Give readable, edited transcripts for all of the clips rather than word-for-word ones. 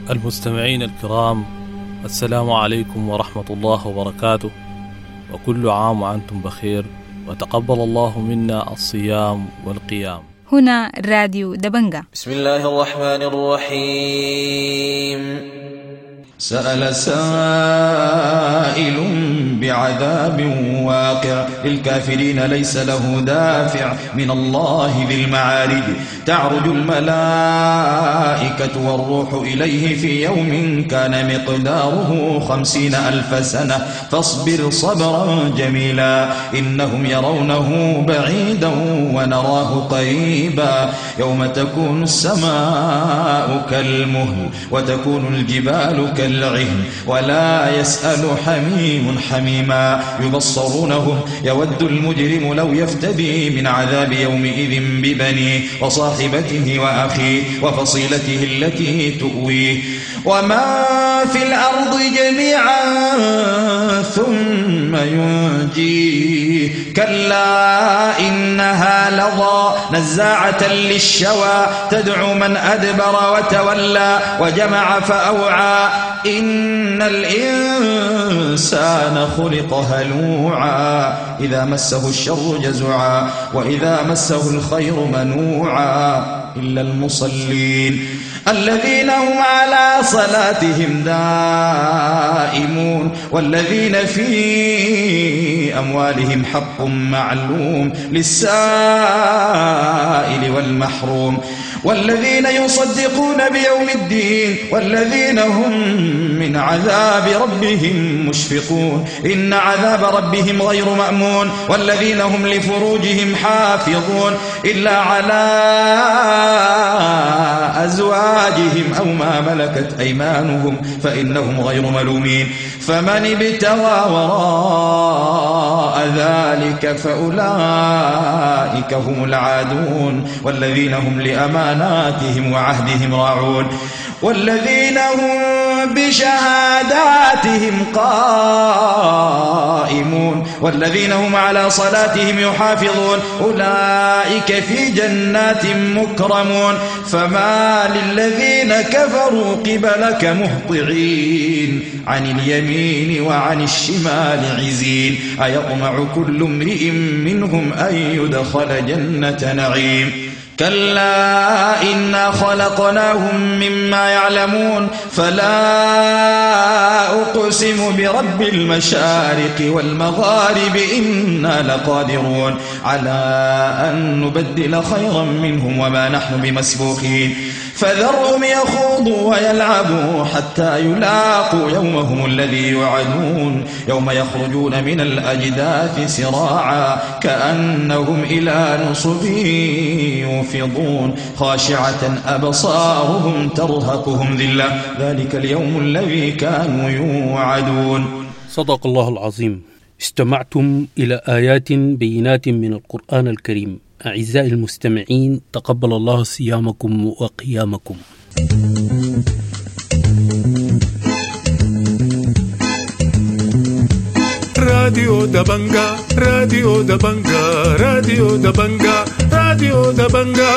المستمعين الكرام، السلام عليكم ورحمة الله وبركاته، وكل عام وأنتم بخير، وتقبل الله منا الصيام والقيام. هنا راديو دبنجة. بسم الله الرحمن الرحيم. سأل سائل بعذاب واقع للكافرين ليس له دافع من الله ذي المعارج. تعرج الملائكة والروح إليه في يوم كان مقداره 50,000 سنة فاصبر صبرا جميلا إنهم يرونه بعيدا ونراه قريبا. يوم تكون السماء كالمهل وتكون الجبال كالعهن ولا يسأل حميم حميما. يبصرونهم يود المجرم لو يفتدي من عذاب يومئذ ببنيه وصاحبته وأخيه وفصيلته التي تؤويه وما في الأرض جميعا ثم ينجيه. كلا إنها لظى نزاعة للشوى تدعو من أدبر وتولى وجمع فأوعى. إن الإنسان خلق هلوعا إذا مسه الشر جزوعا وإذا مسه الخير منوعا إلا المصلين الذين هم على صلاتهم دائمون والذين في أموالهم حق معلوم للسائل والمحروم والذين يصدقون بيوم الدين والذين هم من عذاب ربهم مشفقون. إن عذاب ربهم غير مأمون والذين هم لفروجهم حافظون إلا على أزواجهم أو ما ملكت أيمانهم فإنهم غير ملومين. فمن ابتغى وراء ذلك فأولئك هم العادون والذين هم لأماناتهم وعهدهم راعون والذين هم بشهاداتهم قائمون والذين هم على صلاتهم يحافظون أولئك في جنات مكرمون. فما للذين كفروا قبلك مهطعين عن اليمين وعن الشمال عزين. أيطمع كل امرئ منهم أن يدخل جنة نعيم كلا إنا خلقناهم مما يعلمون. فلا أقسم برب المشارق والمغارب إنا لقادرون على أن نبدل خيرا منهم وما نحن بمسبوقين. فذرهم يخوضوا ويلعبوا حتى يلاقوا يومهم الذي يوعدون يوم يخرجون من الأجداث سراعا كأنهم إلى نصب يوفضون خاشعة أبصارهم ترهقهم ذلة ذلك اليوم الذي كانوا يوعدون. صدق الله العظيم. استمعتم إلى آيات بينات من القرآن الكريم. أعزائي المستمعين، تقبل الله صيامكم وقيامكم. راديو دبنجا راديو دبنجا راديو دبنجا راديو دبنجا.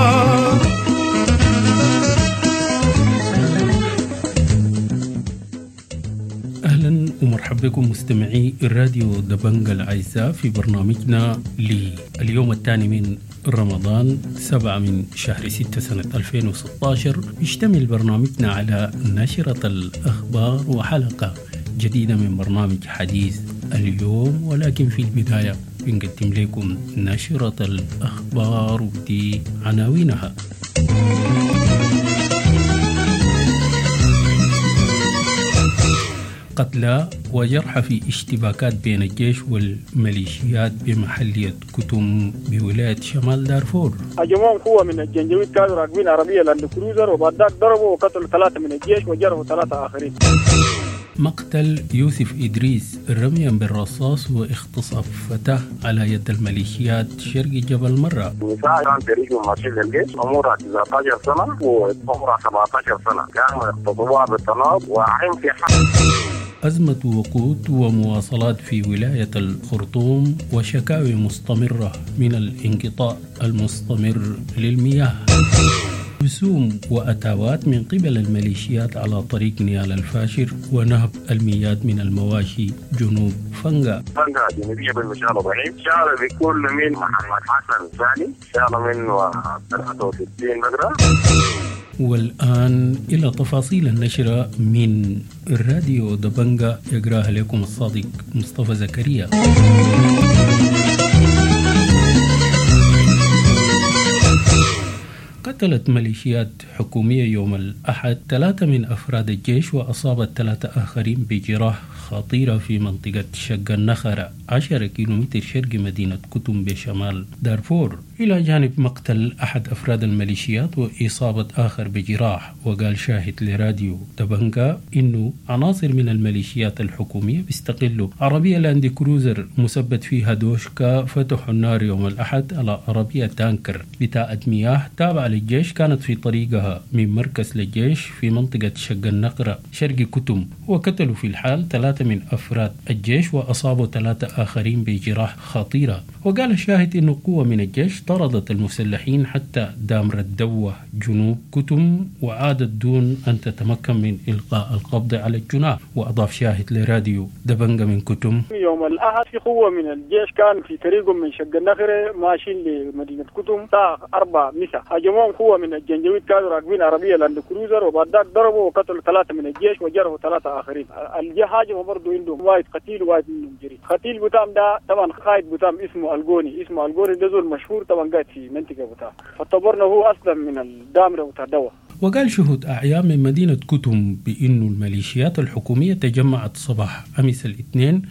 أهلا ومرحبا بكم مستمعي الراديو دبنجا الأعزاء في برنامجنا لليوم الثاني من رمضان 7 من شهر 6 سنة 2016. يشتمل برنامجنا على نشرة الأخبار وحلقة جديدة من برنامج حديث اليوم، ولكن في البداية بنقدم لكم نشرة الأخبار ودي عناوينها. قتلى وجرحى في اشتباكات بين الجيش والميليشيات بمحلية كتم بولاية شمال دارفور. هجموهم قوة من الجنجويد كانوا راكبين عربية لاند كروزر وبعد ذاك ضربوا وقتلوا 3 من الجيش وجرحوا 3 آخرين. مقتل يوسف إدريس رميا بالرصاص واغتصاب فتاة على يد الميليشيات شرق جبل مرة. نساء كان تاريخهم ماشي للجيش عمرها 19 سنة وعمرها 17 سنة كانوا يغتصبوها بالطناب وعين في حق. أزمة وقود ومواصلات في ولاية الخرطوم وشكاوي مستمرة من الانقطاع المستمر للمياه. رسوم وأتاوات من قبل الميليشيات على طريق نيال الفاشر ونهب المياه من المواشي جنوب فنجا جنوبية بالمشارة ضعيف شارة بكل من محمد حسن ثاني شارة منه 63 مقرأ. والآن إلى تفاصيل النشرة من الراديو دبنجا يقراها لكم الصادق مصطفى زكريا. قتلت ميليشيات حكومية يوم الأحد 3 من أفراد الجيش وأصابت 3 آخرين بجراح خطيرة في منطقة شق النخرة 10 كيلومتر شرق مدينة كتم بشمال دارفور، إلى جانب مقتل أحد أفراد الميليشيات وإصابة آخر بجراح. وقال شاهد لراديو دبنجا إنه عناصر من الميليشيات الحكومية بيستقلوا عربية لاند كروزر مثبت فيها دوشكا فتحوا النار يوم الأحد على عربية تانكر بتاعة مياه تابعة للجيش كانت في طريقها من مركز للجيش في منطقة شق النقرة شرق كتم، وقتلوا في الحال 3 من أفراد الجيش وأصابوا 3 آخرين بجراح خطيرة. وقال الشاهد إنه قوة من الجيش طردت المسلحين حتى دامر الدوة جنوب كتم وعادت دون أن تتمكن من إلقاء القبض على الجناه. وأضاف شاهد لراديو دبنجا من كتم يوم الأحد في قوة من الجيش كان في طريقهم من شق النخرة ماشيين لمدينة كتم الساعة 4 مساء، هاجموهم قوة من الجنجويد كانوا راكبين عربية لاند كروزر وبعد ذاك ضربوا وقتلوا 3 من الجيش وجرحوا 3 آخرين. الجيش هاجموا برضه عندهم واحد قتيل وواحد منهم جريح. قتيل بتام ده طبعا قائد بتام اسمه الجوني ده زول مشهور طبعا قاعد في منطقة بتاع، فاعتبرنا هو أصلا من الدامرة بتاع دوا. وقال شهود أعيان من مدينة كتم بأن الميليشيات الحكومية تجمعت صباح أمس الاثنين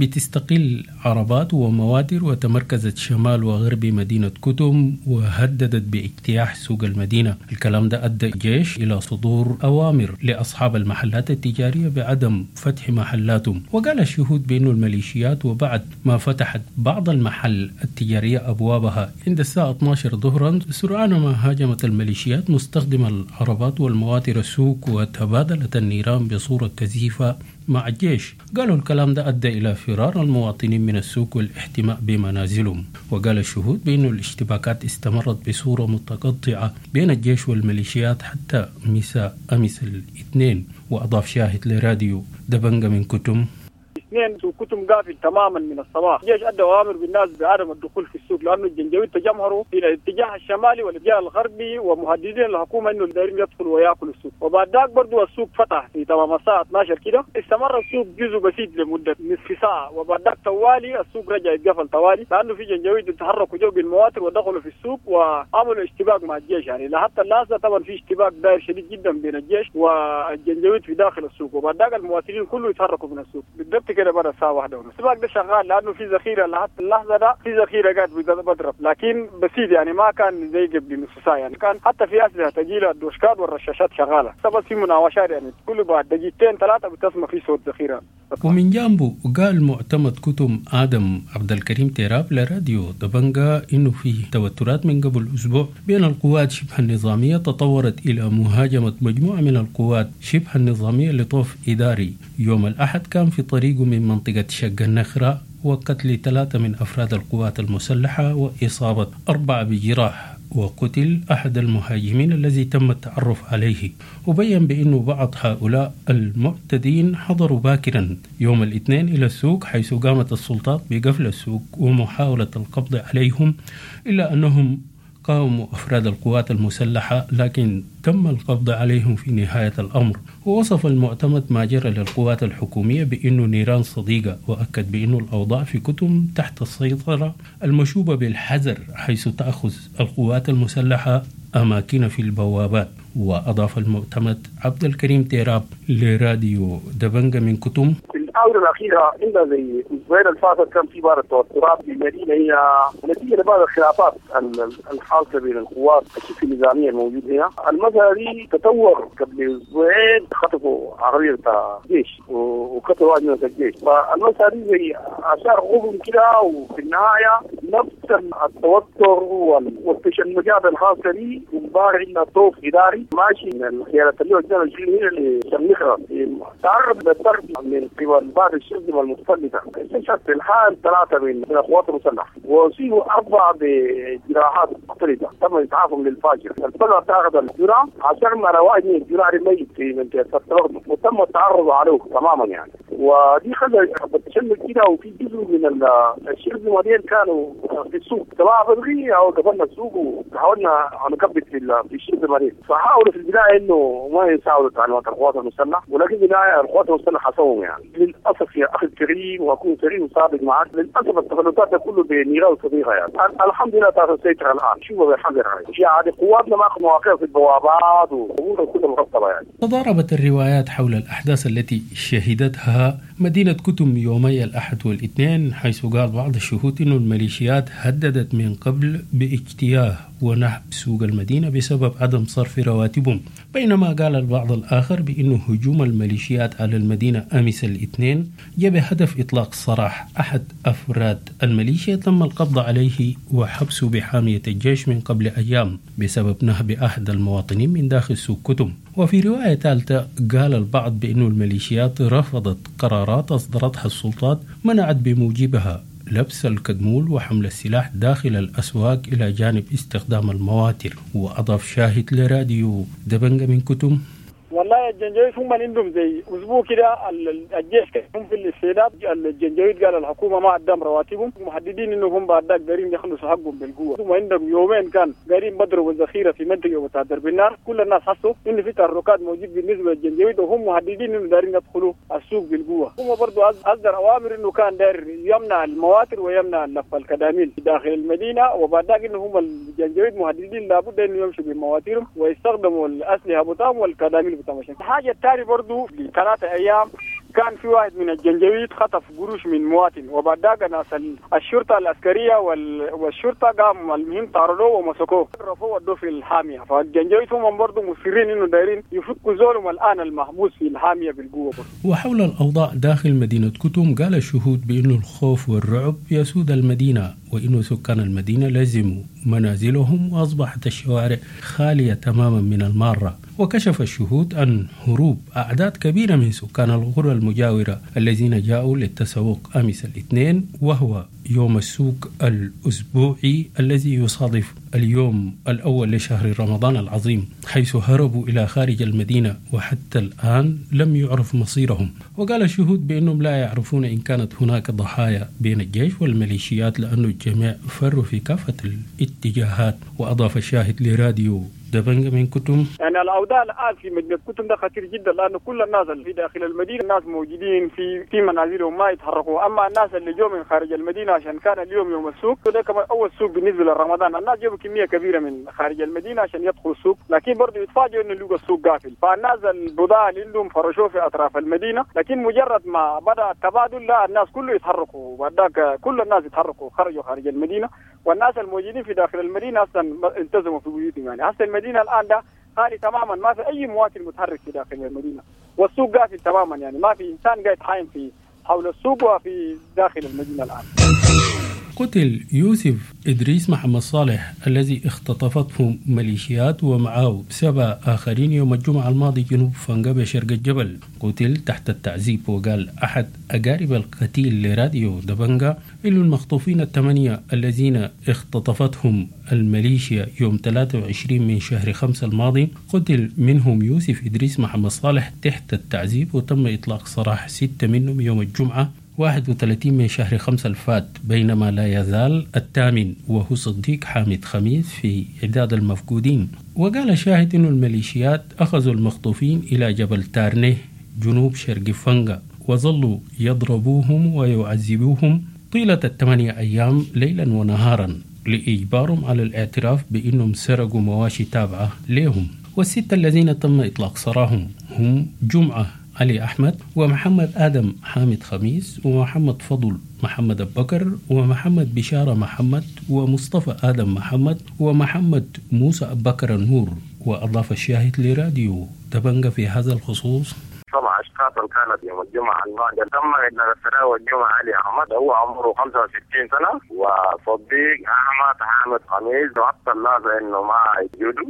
بتستقل عربات ومواتر وتمركزت شمال وغرب مدينة كتم وهددت باجتياح سوق المدينة. الكلام ده أدى الجيش إلى صدور أوامر لأصحاب المحلات التجارية بعدم فتح محلاتهم. وقال الشهود بأن الميليشيات وبعد ما فتحت بعض المحل التجارية أبوابها عند الساعة 12 ظهرا سرعان ما هاجمت الميليشيات مستخدمة العربات والمواتر السوق وتبادلت النيران بصورة كثيفة مع الجيش. قالوا الكلام ده أدى إلى فرار المواطنين من السوق والاحتماء بمنازلهم. وقال الشهود بأن الاشتباكات استمرت بصورة متقطعة بين الجيش والميليشيات حتى مساء أمس الاثنين. وأضاف شاهد لراديو دبنجا من كتم اثنين سوق كتم قافل تماما من الصباح، الجيش ادى اوامر بالناس بعدم الدخول في السوق لانه الجنجويد تجمهروا الى الاتجاه الشمالي والاتجاه الغربي ومهددين الحكومه انه دايرين يدخلوا وياكلوا السوق. وبعد ذاك برضه السوق فتح في تمام الساعه 12 كده، استمر السوق جزء بسيط لمده نصف ساعه وبعد ذاك طوالي السوق رجع يتقفل طوالي لانه في جنجويد تحركوا جو بالمواتر ودخلوا في السوق وعملوا اشتباك مع الجيش. يعني لحتى اللحظه طبعا في اشتباك داير شديد جدا بين الجيش والجنجويد في داخل السوق، وبعد ذاك المواطنين كله يتحركوا من السوق بالضبط كده بعد الساعه 1. السباق ده شغال لانه في ذخيره لحتى اللحظه ده في ذخيره قاعد بضرب، لكن بسيط يعني ما كان زي قبل نص ساعه، يعني كان حتى في اسلحه ثقيله الدوشكات والرشاشات شغاله، بس في مناوشات يعني كل بعد دقيقتين 3 بتسمع في صوت ذخيره. ومن جانبه قال معتمد كتم آدم عبد الكريم تيراب لراديو دبنجا إنه في توترات من قبل أسبوع بين القوات شبه النظامية تطورت إلى مهاجمة مجموعة من القوات شبه النظامية لطوف إداري يوم الأحد كان في طريقه من منطقة شق النخرة وقتل 3 من أفراد القوات المسلحة وإصابة 4 بجراح. وقتل أحد المهاجمين الذي تم التعرف عليه. وبين بأنه بعض هؤلاء المعتدين حضروا باكرا يوم الاثنين إلى السوق حيث قامت السلطات بقفل السوق ومحاولة القبض عليهم، إلا أنهم قاوموا أفراد القوات المسلحة لكن تم القبض عليهم في نهاية الأمر. ووصف المعتمد ما جرى للقوات الحكومية بأنه نيران صديقة، وأكد بأنه الأوضاع في كتم تحت السيطرة المشوبة بالحذر حيث تأخذ القوات المسلحة أماكن في البوابات. وأضاف المعتمد عبد الكريم تيراب لراديو دبنجا من كتم الآونة الأخيرة عندنا زي الأسبوعين الفاتت كان في بعض التوترات في المدينة هي نتيجة لبعض الخلافات الحاصلة بين القوات الشبه النظامية الموجودة هنا. المسألة دي تطور قبل أسبوعين خطفوا عربية بتاع الجيش وقتلوا واحد من الجيش، فالمسألة دي زي أشار غضب كده وفي النهاية نفس التوتر والتشنجات الخاصه لي ومبارع انها طوف اداري ماشي من الخيارات اللي قدام الجيل اللي شمخها تعرض للضرب من قبل بعض الشرذمه المتسلطه استشهد في الحال 3 من القوات المسلحه وأصيبوا 4 بجراحات مختلفه تم اسعافهم للفاجر. الفجر تعرض الجرعه 10 مرات من الجرعه الميت في منطقه التوغل وتم التعرض عليه تماما يعني. ودي خلت بتشمل كده وفي جزء من الشرذمه دي كانوا في السوق طلع بدري او قبلنا السوق وحاولنا نكبت في الشرذمه دي. فحاولوا في البدايه انه ما يساعدوا تعليمات القوات المسلحه ولكن بالنهايه القوات المسلحه حصوهم يعني. للاسف يا اخي الكريم واكون كريم وصادق معك للاسف التفلتات ده كله بنيران صديقه يعني. الحمد لله تاخذ السيطره الان شوفوا بحذر عليه. اشياء عادي قواتنا ماخذ مواقع في البوابات وامورها كلها مرتبه يعني. تضاربت الروايات حول الأحداث التي شهدتها مدينة كتم يومي الأحد والاثنين، حيث قال بعض الشهود أن الميليشيات هددت من قبل باجتياح ونهب سوق المدينة بسبب عدم صرف رواتبهم، بينما قال البعض الآخر بأن هجوم الميليشيات على المدينة أمس الاثنين جاء بهدف إطلاق سراح أحد أفراد الميليشيا تم القبض عليه وحبسه بحامية الجيش من قبل أيام بسبب نهب أحد المواطنين من داخل سوق كتم. وفي رواية ثالثة قال البعض بأن الميليشيات رفضت قرارات أصدرتها السلطات منعت بموجبها لبس الكدمول وحمل السلاح داخل الأسواق إلى جانب استخدام المواتر. وأضاف شاهد لراديو دبنجة من كتم: والله الجنجويد هم اللي عندهم زي اسبوع كده الجيش هم في الاستعداد. الجنجويد قال الحكومه ما قدام رواتبهم محددين انهم هم بعد ذاك قارين يخلصوا حقهم بالقوه. هم عندهم يومين كان قارين بضربوا الذخيره في منطقه بتاع درب النار. كل الناس حسوا ان في تحركات موجود بالنسبه للجنجويد وهم محددين انه دارين يدخلوا السوق بالقوه. هم برضه اصدر اوامر انه كان داير يمنع المواتر ويمنع لف الكداميل داخل المدينه. وبعد ذاك انه هم الجنجويد محددين لابد انه يمشوا بمواترهم ويستخدموا الاسلحه بتاعهم والكداميل. الحاجة الثانية برضو ل3 أيام كان في واحد من الجنجويد خطف قروش من مواطن وبعد ذاك ناس الشرطة العسكرية والشرطة قام المهم طاردوه ومسكوه رفعوه ودوه في الحامية. فالجنجويد هم برضو مصرين إنه دايرين يفكوا زولهم الآن المحبوس في الحامية بالقوة برضو. وحول الأوضاع داخل مدينة كتم قال الشهود بأنه الخوف والرعب يسود المدينة وإنه سكان المدينة لزموا منازلهم وأصبحت الشوارع خالية تماما من المارة. وكشف الشهود عن هروب أعداد كبيرة من سكان القرى المجاورة الذين جاءوا للتسوق أمس الاثنين، وهو يوم السوق الأسبوعي الذي يصادف اليوم الأول لشهر رمضان العظيم، حيث هربوا إلى خارج المدينة وحتى الآن لم يعرف مصيرهم. وقال الشهود بأنهم لا يعرفون إن كانت هناك ضحايا بين الجيش والميليشيات لأن الجميع فروا في كافة الاتجاهات. وأضاف الشاهد لراديو دبنجة من كتم: يعني الأوضاع الآن في مدينة كتم ده خطير جدا لأن كل الناس اللي في داخل المدينة الناس موجودين في منازلهم ما يتحركوا. أما الناس اللي جو من خارج المدينة عشان كان اليوم يوم السوق وده كمان أول سوق بالنسبة لرمضان الناس جابوا كمية كبيرة من خارج المدينة عشان يدخلوا السوق، لكن برضه يتفاجئوا إنه لقوا السوق قافل. فالناس البضاعة اللي عندهم فرشوه في أطراف المدينة، لكن مجرد ما بدأ التبادل لا الناس كله يتحركوا وبعدك كل الناس يتحركوا خرجوا خارج المدينة. والناس الموجودين في داخل المدينة أصلا التزموا في بيوتهم. يعني هسه المدينة الآن ده خالي تماما ما في أي مواطن متحرك في داخل المدينة والسوق قافل تماما. يعني ما في إنسان قاعد حايم في حول السوق وفي داخل المدينة الآن. قتل يوسف إدريس محمد صالح الذي اختطفته ميليشيات ومعه 7 آخرين يوم الجمعة الماضي جنوب فنقبة شرق الجبل. قتل تحت التعذيب. وقال أحد أقارب القتيل لراديو دبنجة إنه المخطوفين 8 الذين اختطفتهم الميليشيا يوم 23 من شهر 5 الماضي قتل منهم يوسف إدريس محمد صالح تحت التعذيب وتم إطلاق سراح 6 منهم يوم الجمعة 31 من شهر 5 الفات، بينما لا يزال 8 وهو صديق حامد خميس في إعداد المفقودين. وقال شاهد إنه الميليشيات أخذوا المخطوفين إلى جبل تارنيه جنوب شرق فنقا وظلوا يضربوهم ويعذبوهم طيلة 8 أيام ليلا ونهارا لإجبارهم على الاعتراف بأنهم سرقوا مواشي تابعة لهم. والستة الذين تم إطلاق سراحهم هم جمعة علي أحمد ومحمد آدم حامد خميس ومحمد فضل محمد أبكر ومحمد بشارة محمد ومصطفى آدم محمد ومحمد موسى أبكر النور. وأضاف الشاهد لراديو دبنجة في هذا الخصوص: طبعا الاشخاص اللي كانت يوم الجمعه الماضيه تم ادلاء السراوي الجمعه علي احمد، هو عمره 65 سنه، وصديق احمد حامد خميس وقت اللازم انه ما يجوده،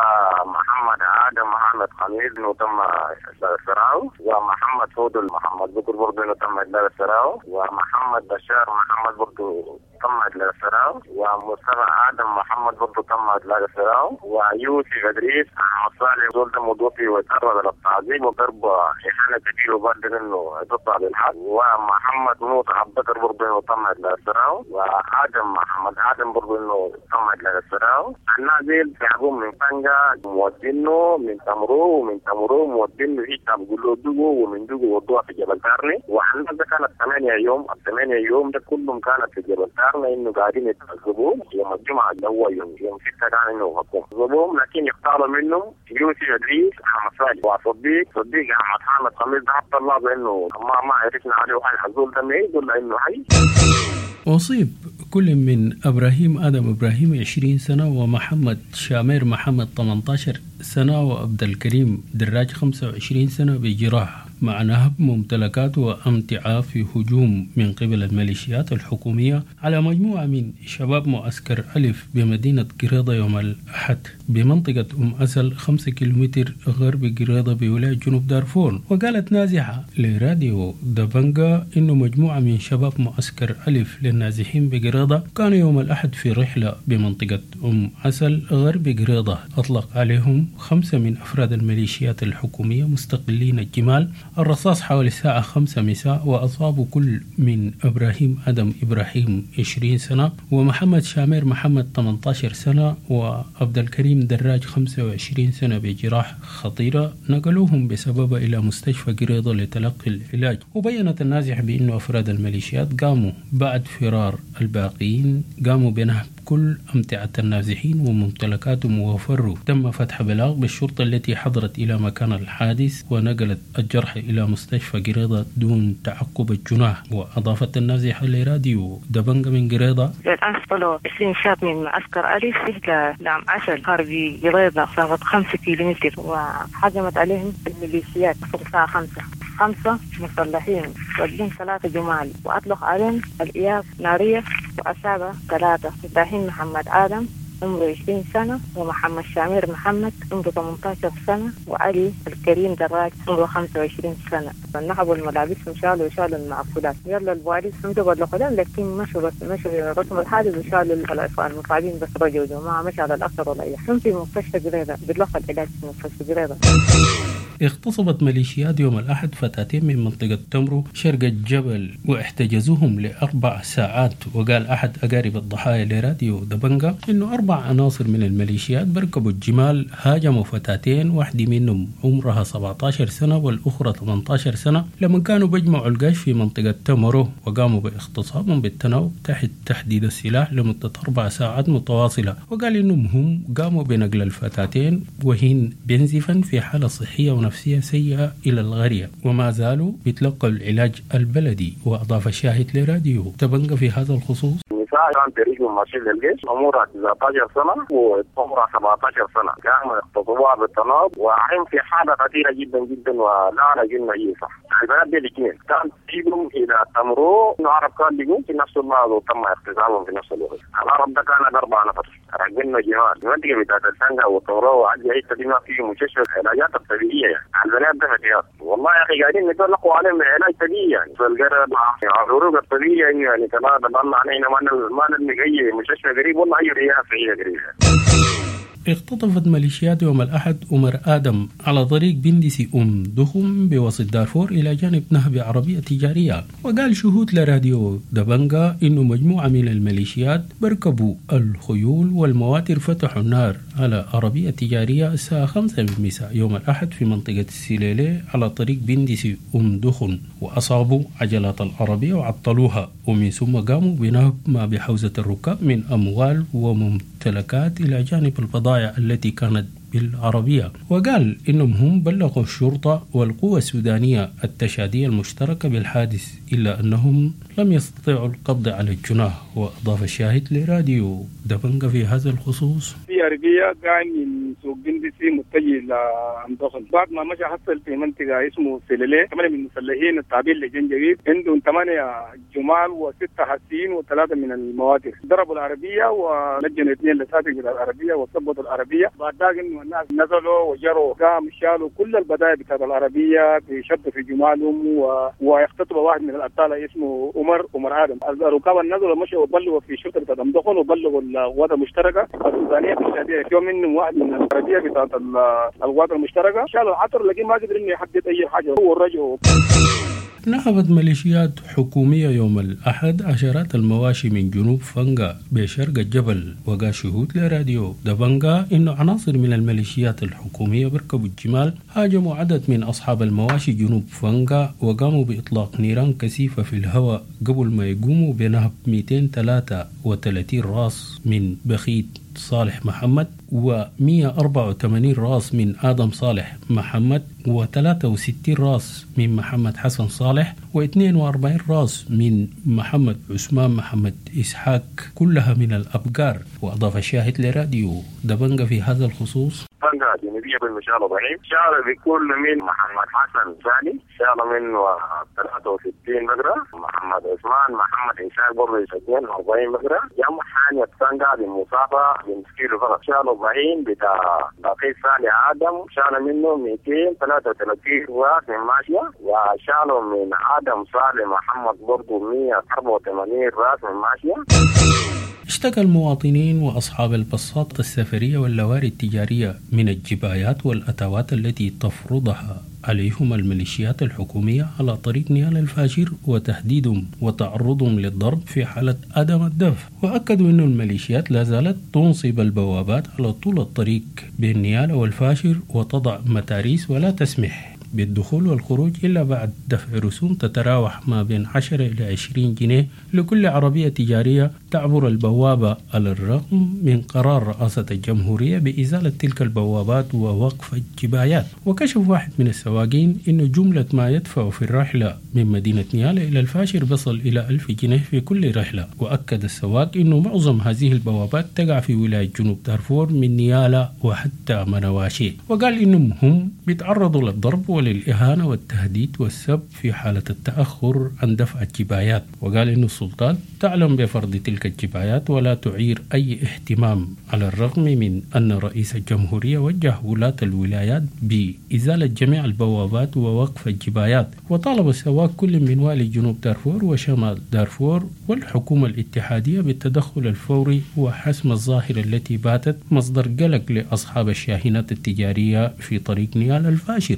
ومحمد ادم محمد خميس انه تم ادلاء السراوي، ومحمد فودل محمد بكر برضه انه تم ادلاء السراوي، ومحمد بشار محمد برضه تم ادلاء السراوي، ومصطفى ادم محمد برضه تم ادلاء السراوي، ويوسف ادريس احمد صالح زول ده موظفي ويتعرض للتعذيب وضرب اهانه كثير وبعد انه يطلع بالحد، ومحمد موسى عبد بكر برضه انه تم ادلاء السراوي، وادم محمد ادم برضه انه تم ادلاء السراوي. النازل تعبوا من طنجة مودينه من تمرو، ومن تمرو مودينه هيك بيقولوا دوغو، ومن دوغو ودوها في جبل تارني، والناس ده كانت 8 يوم، ال8 يوم ده كلهم كانت في جبل تارني انه قاعدين يتعذبوا. يوم الجمعه اللي هو يوم 6 كان انه حكم ضبوهم، لكن يختاروا منهم يوسف ادريس احمد صالح وصديق احمد حامد خميس ده حتى الله بانه ما عرفنا عليه حاجه، حزول ده ما يقول انه حي. أصيب كل من إبراهيم آدم إبراهيم 20 سنة، ومحمد شامير محمد 18 سنة، وعبد الكريم دراج 25 سنة بجراح مع نهب ممتلكات وامتعة في هجوم من قبل الميليشيات الحكومية على مجموعة من شباب معسكر ألف بمدينة قريضة يوم الأحد بمنطقة أسل 5 كيلومتر غرب قريضة بولاية جنوب دارفور. وقالت نازحة لراديو دبنجا إنه مجموعة من شباب معسكر ألف للنازحين بقريضة كانوا يوم الأحد في رحلة بمنطقة أسل غرب قريضة، أطلق عليهم 5 من أفراد الميليشيات الحكومية مستقلين الجمال الرصاص حوالي الساعة 5 مساء، وأصابوا كل من إبراهيم آدم إبراهيم 20 سنة، ومحمد شامير محمد 18 سنة، وعبد الكريم دراج 25 سنة بجراح خطيرة، نقلوهم بسبب إلى مستشفى قريضة لتلقي العلاج. وبينت النازح بأنه أفراد الميليشيات قاموا بعد فرار الباقيين قاموا بنهب كل أمتعة النازحين وممتلكاتهم وفروا. تم فتح بلاغ بالشرطة التي حضرت إلى مكان الحادث ونقلت الجرح إلى مستشفى قريضة دون تعقب الجناح. وأضافت النازحة لراديو دبنجا من قريضة: الآن طلعوا 20 شاب من معسكر ألف إلى لعم عسل خارج قريضة مسافة 5 كيلومتر، وحجمت عليهم الميليشيات الساعة 5 مسلحين واجين 3 جمال، وأطلق عليهم الإياف نارية وأصابة 3 إبراهيم محمد آدم عمره 20 سنة، ومحمد شامير محمد عمره 18 سنة، وعلي الكريم دراج عمره 25 سنة. نحبوا الملابس وشالوا المعقولات. يلا البوليس سمتوا بالقدام، لكن مشوا رسم الحادث وشالوا المصابين بس رجعوا ما مشى على الأثر ولا أي حاجة. في مستشفى قريضة بتلقى العلاج في مستشفى قريضة. اغتصبت ميليشيات يوم الأحد فتاتين من منطقة تمرو شرق الجبل واحتجزوهم ل4 ساعات. وقال أحد أقارب الضحايا لراديو دبنجا إنه 4 عناصر من الميليشيات بركبوا الجمال هاجموا فتاتين، واحدة منهم عمرها 17 سنة والأخرى 18 سنة، لما كانوا بيجمعوا القش في منطقة تمرو، وقاموا باغتصابهم بالتناوب تحت تحديد السلاح لمدة 4 ساعات متواصلة. وقال إنهم هم قاموا بنقل الفتاتين وهن بنزفا في حالة صحية ونفسية سيئة إلى الغرية، وما زالوا بيتلقوا العلاج البلدي. وأضاف الشاهد لراديو دبنجا في هذا الخصوص: كان تاريخهم ماشي للجيش، عمرها 19 سنة وعمرها 17 سنة، كانوا يغتصبوها بالتناوب وعين في حالة خطيرة جدا جدا ولا جنة صح. البنات دي الاثنين كان تجيبهم إلى تمرو، إنه عرب كان لقوهم في نفس الوقت وتم اغتصابهم في نفس الوقت. العرب ده كان 4 نفر رجلنا جمال المنطقة بتاعت السنجة وتمرو وعدي أي تدينا فيه مستشفى العلاجات الطبيعية يعني. البنات ده فتيات والله يا أخي قاعدين نتلقوا عليهم علاج طبيعي يعني، فالقرب العروق الطبيعية يعني كمان الله علينا ما نلقي مستشفى قريب والله أي رياض هي قريبة. اختطفت ميليشيات يوم الأحد أمر آدم على طريق بندسي دخم بوسط دارفور إلى جانب نهب عربية تجارية. وقال شهود لراديو دبنجا إنه مجموعة من الميليشيات بركبوا الخيول والمواتر فتحوا النار على عربية تجارية الساعة 5 مساء يوم الأحد في منطقة السليلة على طريق بندسي دخن، وأصابوا عجلات العربية وعطلوها، ومن ثم قاموا بنهب ما بحوزة الركاب من أموال وممتلكات إلى جانب البضائع التي كانت بالعربية. وقال إنهم هم بلغوا الشرطة والقوى السودانية التشادية المشتركة بالحادث، إلا أنهم لم يستطيعوا القبض على الجناح. وأضاف الشاهد لراديو دبنجا في هذا الخصوص؟ في عربية قاعد من سوق جندسي متجه لأندخل، بعد ما مشى حصل في منطقة اسمه سليلي 8 من المسلحين التابعين لجنجويد، عندهم 8 جمال و6 حسين و3 من المواتر، ضربوا العربية ونجنوا 2 لساتك من العربية وثبتوا العربية. بعد ذلك إنه الناس نزلوا وجروا قام شالوا كل البداية بتاعت العربية بيشدوا في جمالهم ويختطبوا واحد من الأبطال اسمه عمر آدم. الركاب نزلوا مشوا وبلغوا في شرطة أندخل وبلغوا القوات المشتركة السودانية في الشهادية. يوم منهم واحد من العربية بتاعت القوات المشتركة شالوا العطر لكن ما قدر إنه يحدد أي حاجة. هو الرجل نهبت ميليشيات حكومية يوم الأحد عشرات المواشي من جنوب فنجا بشرق الجبل. وقال شهود لراديو دبنجا إنه عناصر من الميليشيات الحكومية بركبوا الجمال هاجموا عدد من أصحاب المواشي جنوب فنجا وقاموا بإطلاق نيران كثيفة في الهواء قبل ما يقوموا بنهب 233 راس من بخيت صالح محمد و184 راس من آدم صالح محمد و63 راس من محمد حسن صالح و42 راس من محمد عثمان محمد إسحاق كلها من الأبقار. وأضاف الشاهد لراديو دبنجا في هذا الخصوص: فنجا جنوبية بالمشارة ضعيف شال بكل من محمد حسن ثاني شال منه 63 بقرة، محمد عثمان محمد إسحاق برضه 42 بقرة، جمع حانية فنجا بالمصابة بمسكيله فقط شالوا ضعين بتاع بقيت صالح آدم شال منه 233 راس من ماشية، وشالوا من آدم صالح محمد برضه 184 راس من ماشية. اشتكى المواطنين وأصحاب البساط السفرية واللواري التجارية من الجبايات والأتوات التي تفرضها عليهم الميليشيات الحكومية على طريق نيال الفاشر وتهديدهم وتعرضهم للضرب في حالة عدم الدفع. وأكدوا أن الميليشيات لا زالت تنصب البوابات على طول الطريق بين نيال والفاشر وتضع متاريس ولا تسمح بالدخول والخروج إلا بعد دفع رسوم تتراوح ما بين 10 إلى 20 جنيه لكل عربية تجارية تعبر البوابة، على الرغم من قرار رئاسة الجمهورية بإزالة تلك البوابات ووقف الجبايات. وكشف واحد من السواقين إنه جملة ما يدفع في الرحلة من مدينة نيالا إلى الفاشر بصل إلى 1000 جنيه في كل رحلة. وأكد السواق إنه معظم هذه البوابات تقع في ولاية جنوب دارفور من نيالا وحتى منواشي. وقال إنهم هم بيتعرضوا للضرب وللإهانة والتهديد والسب في حالة التأخر عن دفع الجبايات. وقال إن السلطات تعلم بفرض تلك الجبايات ولا تعير أي اهتمام، على الرغم من أن رئيس الجمهورية وجه ولاة الولايات بإزالة جميع البوابات ووقف الجبايات. وطالب السواق كل من والي جنوب دارفور وشمال دارفور والحكومة الاتحادية بالتدخل الفوري وحسم الظاهرة التي باتت مصدر قلق لأصحاب الشاحنات التجارية في طريق نيال الفاشر.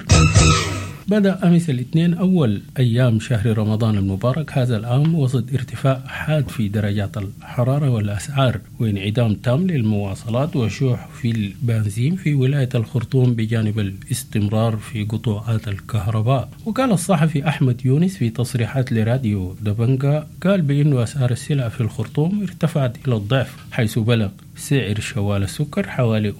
بدأ أمس الاثنين أول أيام شهر رمضان المبارك هذا العام وسط ارتفاع حاد في درجات الحرارة والأسعار وانعدام تام للمواصلات وشح في البنزين في ولاية الخرطوم بجانب الاستمرار في قطوعات الكهرباء. وقال الصحفي أحمد يونس في تصريحات لراديو دبنجا قال بأن أسعار السلع في الخرطوم ارتفعت إلى الضعف، حيث بلغ سعر شوال السكر حوالي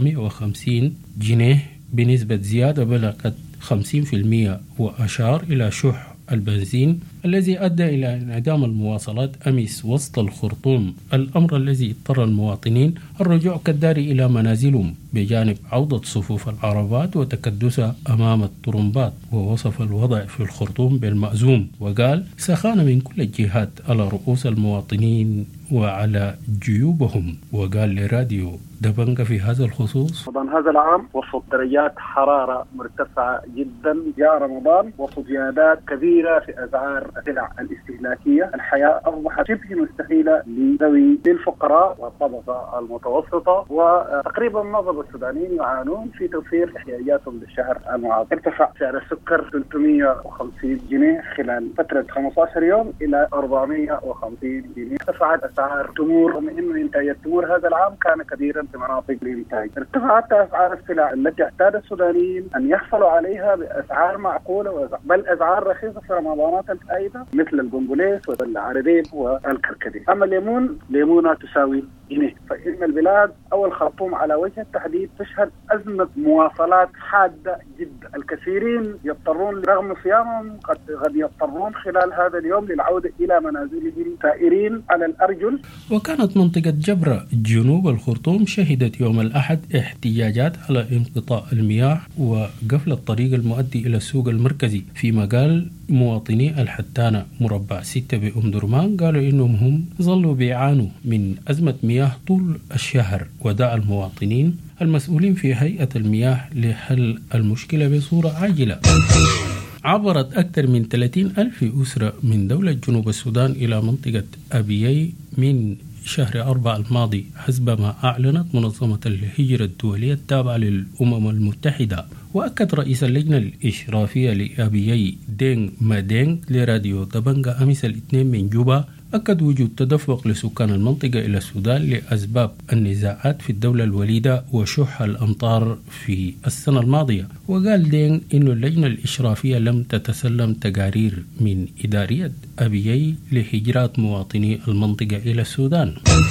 450 جنيه بنسبة زيادة بلغت 50%، وأشار إلى شح البنزين الذي أدى إلى انعدام المواصلات أمس وسط الخرطوم، الأمر الذي اضطر المواطنين الرجوع كالدار إلى منازلهم بجانب عودة صفوف العربات وتكدسها أمام الطرمبات. ووصف الوضع في الخرطوم بالمأزوم وقال سخان من كل الجهات على رؤوس المواطنين وعلى جيوبهم. وقال لراديو دبنجا في هذا الخصوص: رمضان هذا العام وسط درجات حرارة مرتفعة جدا، جاء رمضان وسط زيادات كبيرة في أسعار السلع الاستهلاكية. الحياة أصبحت شبه مستحيلة لذوي الفقراء والطبقة المتوسطة، وتقريبا معظم السودانيين يعانون في توفير احتياجاتهم للشهر المعاصر. ارتفع سعر السكر 350 جنيه خلال فترة 15 يوم إلى 450 جنيه. ارتفعت أسعار التمور، رغم أن إنتاج التمور هذا العام كان كبيرا في مناطق الإنتاج. ارتفعت أسعار السلع التي اعتاد السودانيين أن يحصلوا عليها بأسعار معقولة بل أسعار رخيصة في رمضانات الفائدة، مثل البنبليس والعربيب والكركديه. أما الليمون ليمونة تساوي جنيه. فإن البلاد أو الخرطوم على وجه التحديد الحديد تشهد أزمة مواصلات حادة جدا. الكثيرين يضطرون رغم صيامهم قد يضطرون خلال هذا اليوم للعودة إلى منازلهم سائرين على الأرجل. وكانت منطقة جبرة جنوب الخرطوم شهدت يوم الأحد احتجاجات على انقطاع المياه وقفل الطريق المؤدي إلى السوق المركزي، فيما قال مواطني الحتانة مربع 6 بأم درمان قالوا إنهم هم ظلوا بيعانوا من أزمة مياه طول الشهر، ودعا المواطنين المسؤولين في هيئة المياه لحل المشكلة بصورة عاجلة. عبرت أكثر من 30,000 أسرة من دولة جنوب السودان إلى منطقة أبيي من شهر 4 الماضي حسب ما أعلنت منظمة الهجرة الدولية التابعة للأمم المتحدة. وأكد رئيس اللجنة الإشرافية لأبيي دينغ مادينغ لراديو دبنجا أمس الاثنين من جوبا أكد وجود تدفق لسكان المنطقة إلى السودان لأسباب النزاعات في الدولة الوليدة وشح الأمطار في السنة الماضية. وقال دينغ إن اللجنة الإشرافية لم تتسلم تقارير من إدارية أبيي لهجرات مواطني المنطقة إلى السودان.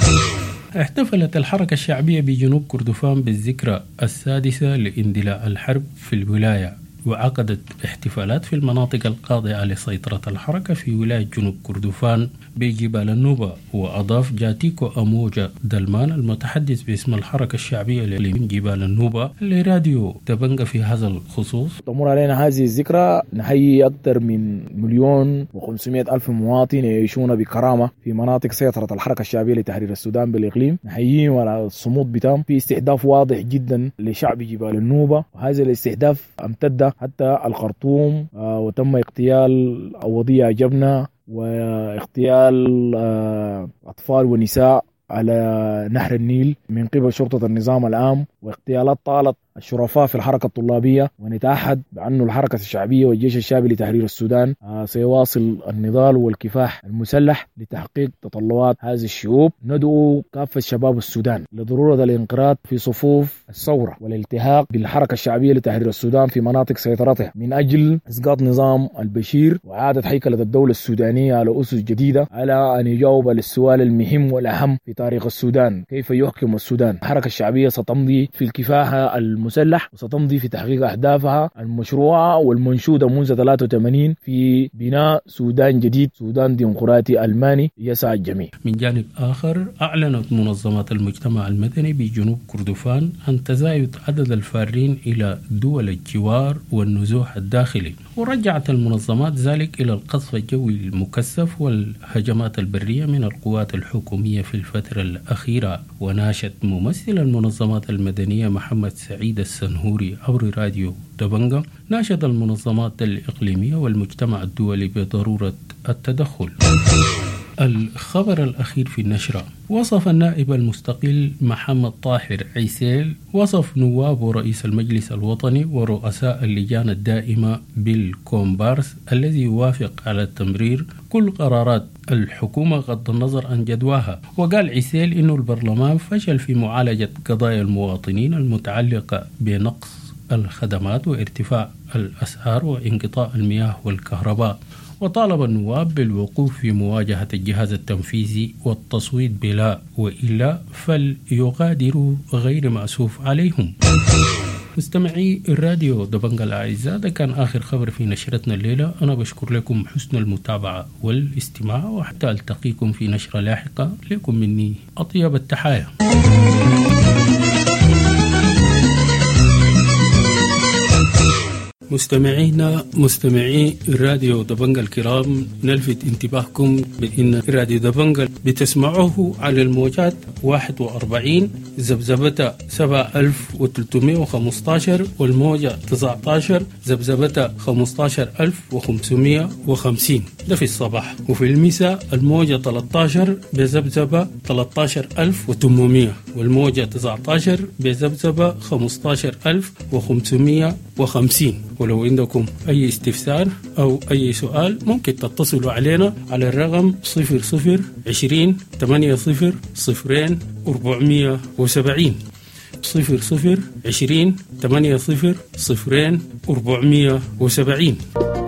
احتفلت الحركة الشعبية بجنوب كردفان بالذكرى 6 لاندلاع الحرب في الولاية، وعقدت احتفالات في المناطق الخاضعة لسيطرة الحركة في ولاية جنوب كردفان بجبال النوبة. وأضاف جاتيكو أموجا دلمان المتحدث باسم الحركة الشعبية لإقليم جبال النوبة لراديو دبنجا في هذا الخصوص: تمر علينا هذه الذكرى نحيي أكثر من 1,500,000 مواطن يعيشون بكرامة في مناطق سيطرة الحركة الشعبية لتحرير السودان بالإقليم. نحييهم على الصمود بتام في استهداف واضح جدا لشعب جبال النوبة، وهذا الاستهداف امتد حتى الخرطوم، وتم اغتيال وضيع جبنة واغتيال أطفال ونساء على نهر النيل من قبل شرطة النظام العام، واغتيالات طالت الشرفاء في الحركة الطلابية. ونتعهد بأن الحركة الشعبية والجيش الشعبي لتحرير السودان سيواصل النضال والكفاح المسلح لتحقيق تطلعات هذه الشعوب. ندعو كافة شباب السودان لضرورة الانقراض في صفوف الثورة والالتحاق بالحركة الشعبية لتحرير السودان في مناطق سيطرتها من أجل إسقاط نظام البشير وإعادة هيكلة الدولة السودانية على أسس جديدة، على أن يجاوب للسؤال المهم والأهم في تاريخ السودان: كيف يحكم السودان؟ الحركة الشعبية ستمضي في الكفاح المسلح وستمضي في تحقيق أهدافها المشروعة والمنشودة منذ 83 في بناء سودان جديد، سودان ديمقراطي ألماني يسعى الجميع. من جانب آخر، أعلنت منظمات المجتمع المدني بجنوب كردفان عن تزايد عدد الفارين إلى دول الجوار والنزوح الداخلي، ورجعت المنظمات ذلك إلى القصف الجوي المكثف والهجمات البرية من القوات الحكومية في الفترة الأخيرة. وناشد ممثل المنظمات المدنية محمد سعيد السنهوري عبر راديو دبنجا ناشد المنظمات الإقليمية والمجتمع الدولي بضرورة التدخل. الخبر الأخير في النشرة: وصف النائب المستقل محمد طاهر عيسيل وصف نواب ورئيس المجلس الوطني ورؤساء اللجان الدائمة بالكومبارس الذي يوافق على تمرير كل قرارات الحكومة غض النظر عن جدواها. وقال عيسيل إنه البرلمان فشل في معالجة قضايا المواطنين المتعلقة بنقص الخدمات وارتفاع الأسعار وانقطاع المياه والكهرباء، وطالب النواب بالوقوف في مواجهة الجهاز التنفيذي والتصويت بلا وإلا فليغادروا غير مأسوف عليهم. مستمعي الراديو دبنجا الأعزاء، ده كان آخر خبر في نشرتنا الليلة. أنا بشكر لكم حسن المتابعة والاستماع، وحتى ألتقيكم في نشرة لاحقة. لكم مني أطيب التحايا. مستمعي راديو دبنجا الكرام، نلفت انتباهكم بأن راديو دبنجا بتسمعوه على الموجات 41 زبزبة 7315 والموجة 19 زبزبة 15550. ده في الصباح. وفي المساء الموجة 13 بزبزبة 13800 والموجة 19 بزبزبة 15550. ولو عندكم أي استفسار أو أي سؤال ممكن تتصلوا علينا على الرقم 0020 80 0 470 0020 80 0 470.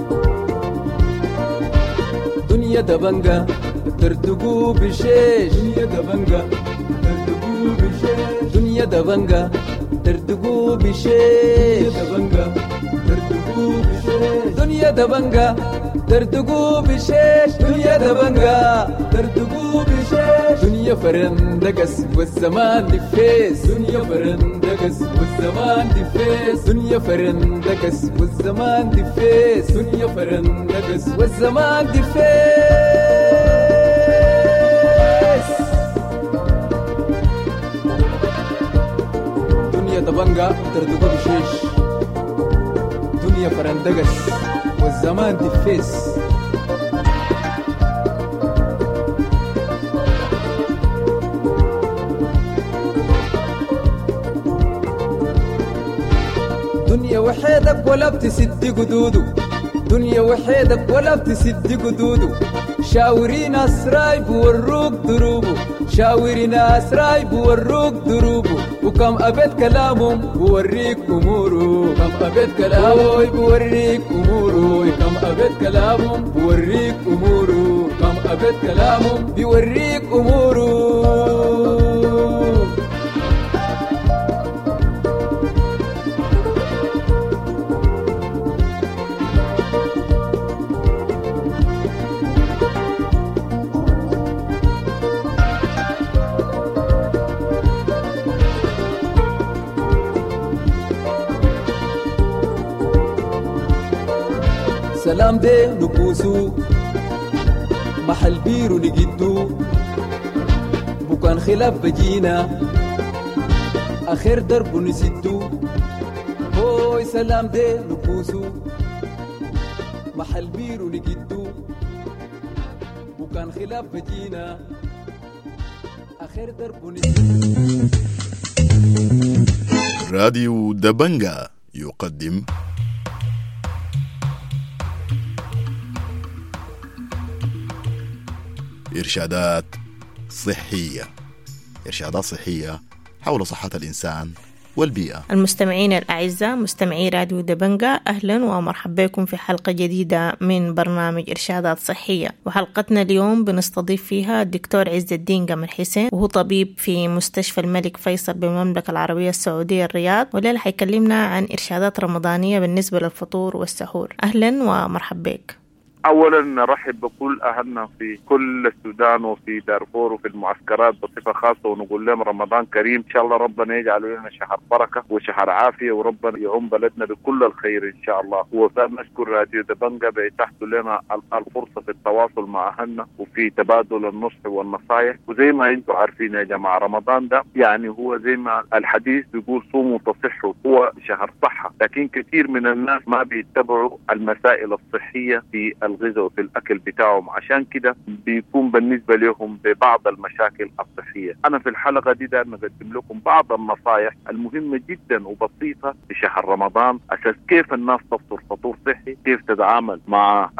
دنيا دبنجا ترتقو بشيش، دنيا دبنجا ترتقو بشيش، دنيا دبنجا تردقوا بشيش دنيا دبنجا تردقوا بشيش دنيا دبنجا تردقوا بشيش دنيا فرندقس والزمان دفيس دنيا فرندقس والزمان دفيس دنيا فرندقس والزمان دفيس دنيا فرندقس والزمان دفيس دنيا دبنجا تردقوا بشيش دنيا فرندقس والزمان دفيس دنيا وحيدك ولا بتسد قدودو دنيا وحيدك ولا بتسد قدودو شاوري ناس راي بوروك دروبو شاوري ناس راي بوروك دروبو وكم أبد كلامهم بوريك أمورو كم أبد كلامهم بوريك أمورو كم أبد كلامهم بوريك أمورو كم أبد كلامهم بوريك أمورو سلام دي نبوسو محل بيرو نجدو بكان خلاف بجينا آخر درب نسدو هوي سلام دي نبوسو محل بيرو نجدو بكان خلاف بجينا آخر درب نسدو. راديو دبنجا يقدم إرشادات صحية. إرشادات صحية حول صحة الإنسان والبيئة. المستمعين الأعزاء مستمعي راديو دبنجا، أهلا ومرحبا بكم في حلقة جديدة من برنامج إرشادات صحية. وحلقتنا اليوم بنستضيف فيها الدكتور عز الدين قمر حسين، وهو طبيب في مستشفى الملك فيصل بالمملكة العربية السعودية الرياض، والليلة حيكلمنا عن إرشادات رمضانية بالنسبة للفطور والسحور. أهلا ومرحبا بك. أولا نرحب بكل أهلنا في كل السودان وفي دارفور وفي المعسكرات بصفة خاصة، ونقول لهم رمضان كريم. إن شاء الله ربنا يجعله لنا شهر بركة وشهر عافية، وربنا يعم بلدنا بكل الخير إن شاء الله. ونشكر راديو دبنجا بإتاحته لنا الفرصة في التواصل مع أهلنا وفي تبادل النصح والنصائح. وزي ما أنتم عارفين يا جماعة، رمضان ده يعني هو زي ما الحديث بيقول صوموا تصحوا، هو شهر صحة، لكن كثير من الناس ما بيتبعوا المسائل الصحية في الغذاء وفي الأكل بتاعهم، عشان كده بيكون بالنسبة لهم ببعض المشاكل الصحية. أنا في الحلقة دي ده نقدم لكم بعض النصائح المهمة جدا وبسيطة في شهر رمضان، أساس كيف الناس تفطر فطور صحي، كيف تتعامل مع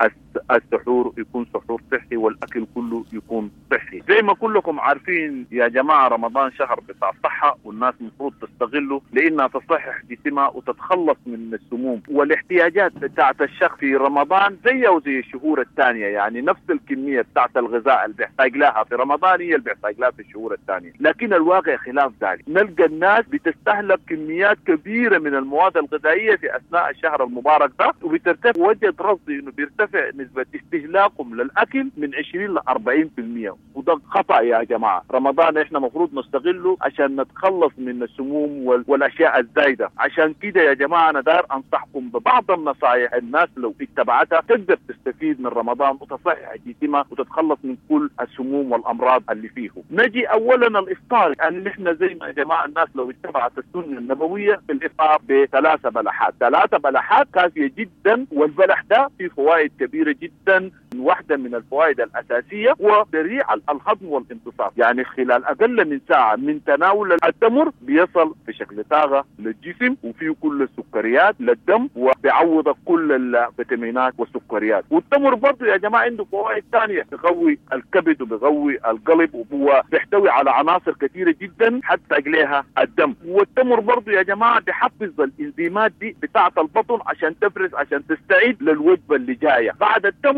السحور يكون سحور صحي، والأكل كله يكون صحي. زي ما كلكم عارفين يا جماعة، رمضان شهر بتاع صحة، والناس مفروض تستغله لأنها تصحح جسمها وتتخلص من السموم والاحتياجات بتاعت الشخص في رمضان زي وزي الشهور الثانية. يعني نفس الكمية بتاعت الغذاء اللي بيحتاج لها في رمضان هي اللي بيحتاج لها في الشهور الثانية، لكن الواقع خلاف ذلك. نلقى الناس بتستهلك كميات كبيرة من المواد الغذائية في أثناء الشهر المبارك ده، وبترتفع وجد رصدي إنه بيرتفع نسبة استهلاكهم للأكل من 20 ل 40%، وده خطأ يا جماعة. رمضان إحنا مفروض نستغله عشان نتخلص من السموم والأشياء الزايدة. عشان كده يا جماعة أنا دار أنصحكم ببعض النصائح، الناس لو اتبعتها تقدر تستفيد من رمضان وتصحح جسمها وتتخلص من كل السموم والأمراض اللي فيه. نجي أولا الإفطار، يعني إحنا زي ما يا جماعة الناس لو اتبعت السنة النبوية في الإفطار ب3 بلحات، 3 بلحات كافية جدا. والبلح ده فيه فوائد كبيرة جدا. واحدة من الفوائد الأساسية هو سريع الهضم والامتصاص، يعني خلال أقل من ساعة من تناول التمر بيصل في شكل طاقة للجسم، وفيه كل السكريات للدم، وبيعوض كل الفيتامينات والسكريات. والتمر برضو يا جماعة عنده فوائد ثانية، بيقوي الكبد وبيقوي القلب، وبيحتوي على عناصر كثيرة جدا حتى إليها الدم. والتمر برضو يا جماعة بيحفز الإنزيمات دي بتاعة البطن عشان تفرز، عشان تستعد للوجبة اللي جاية. بعد التمر الواحد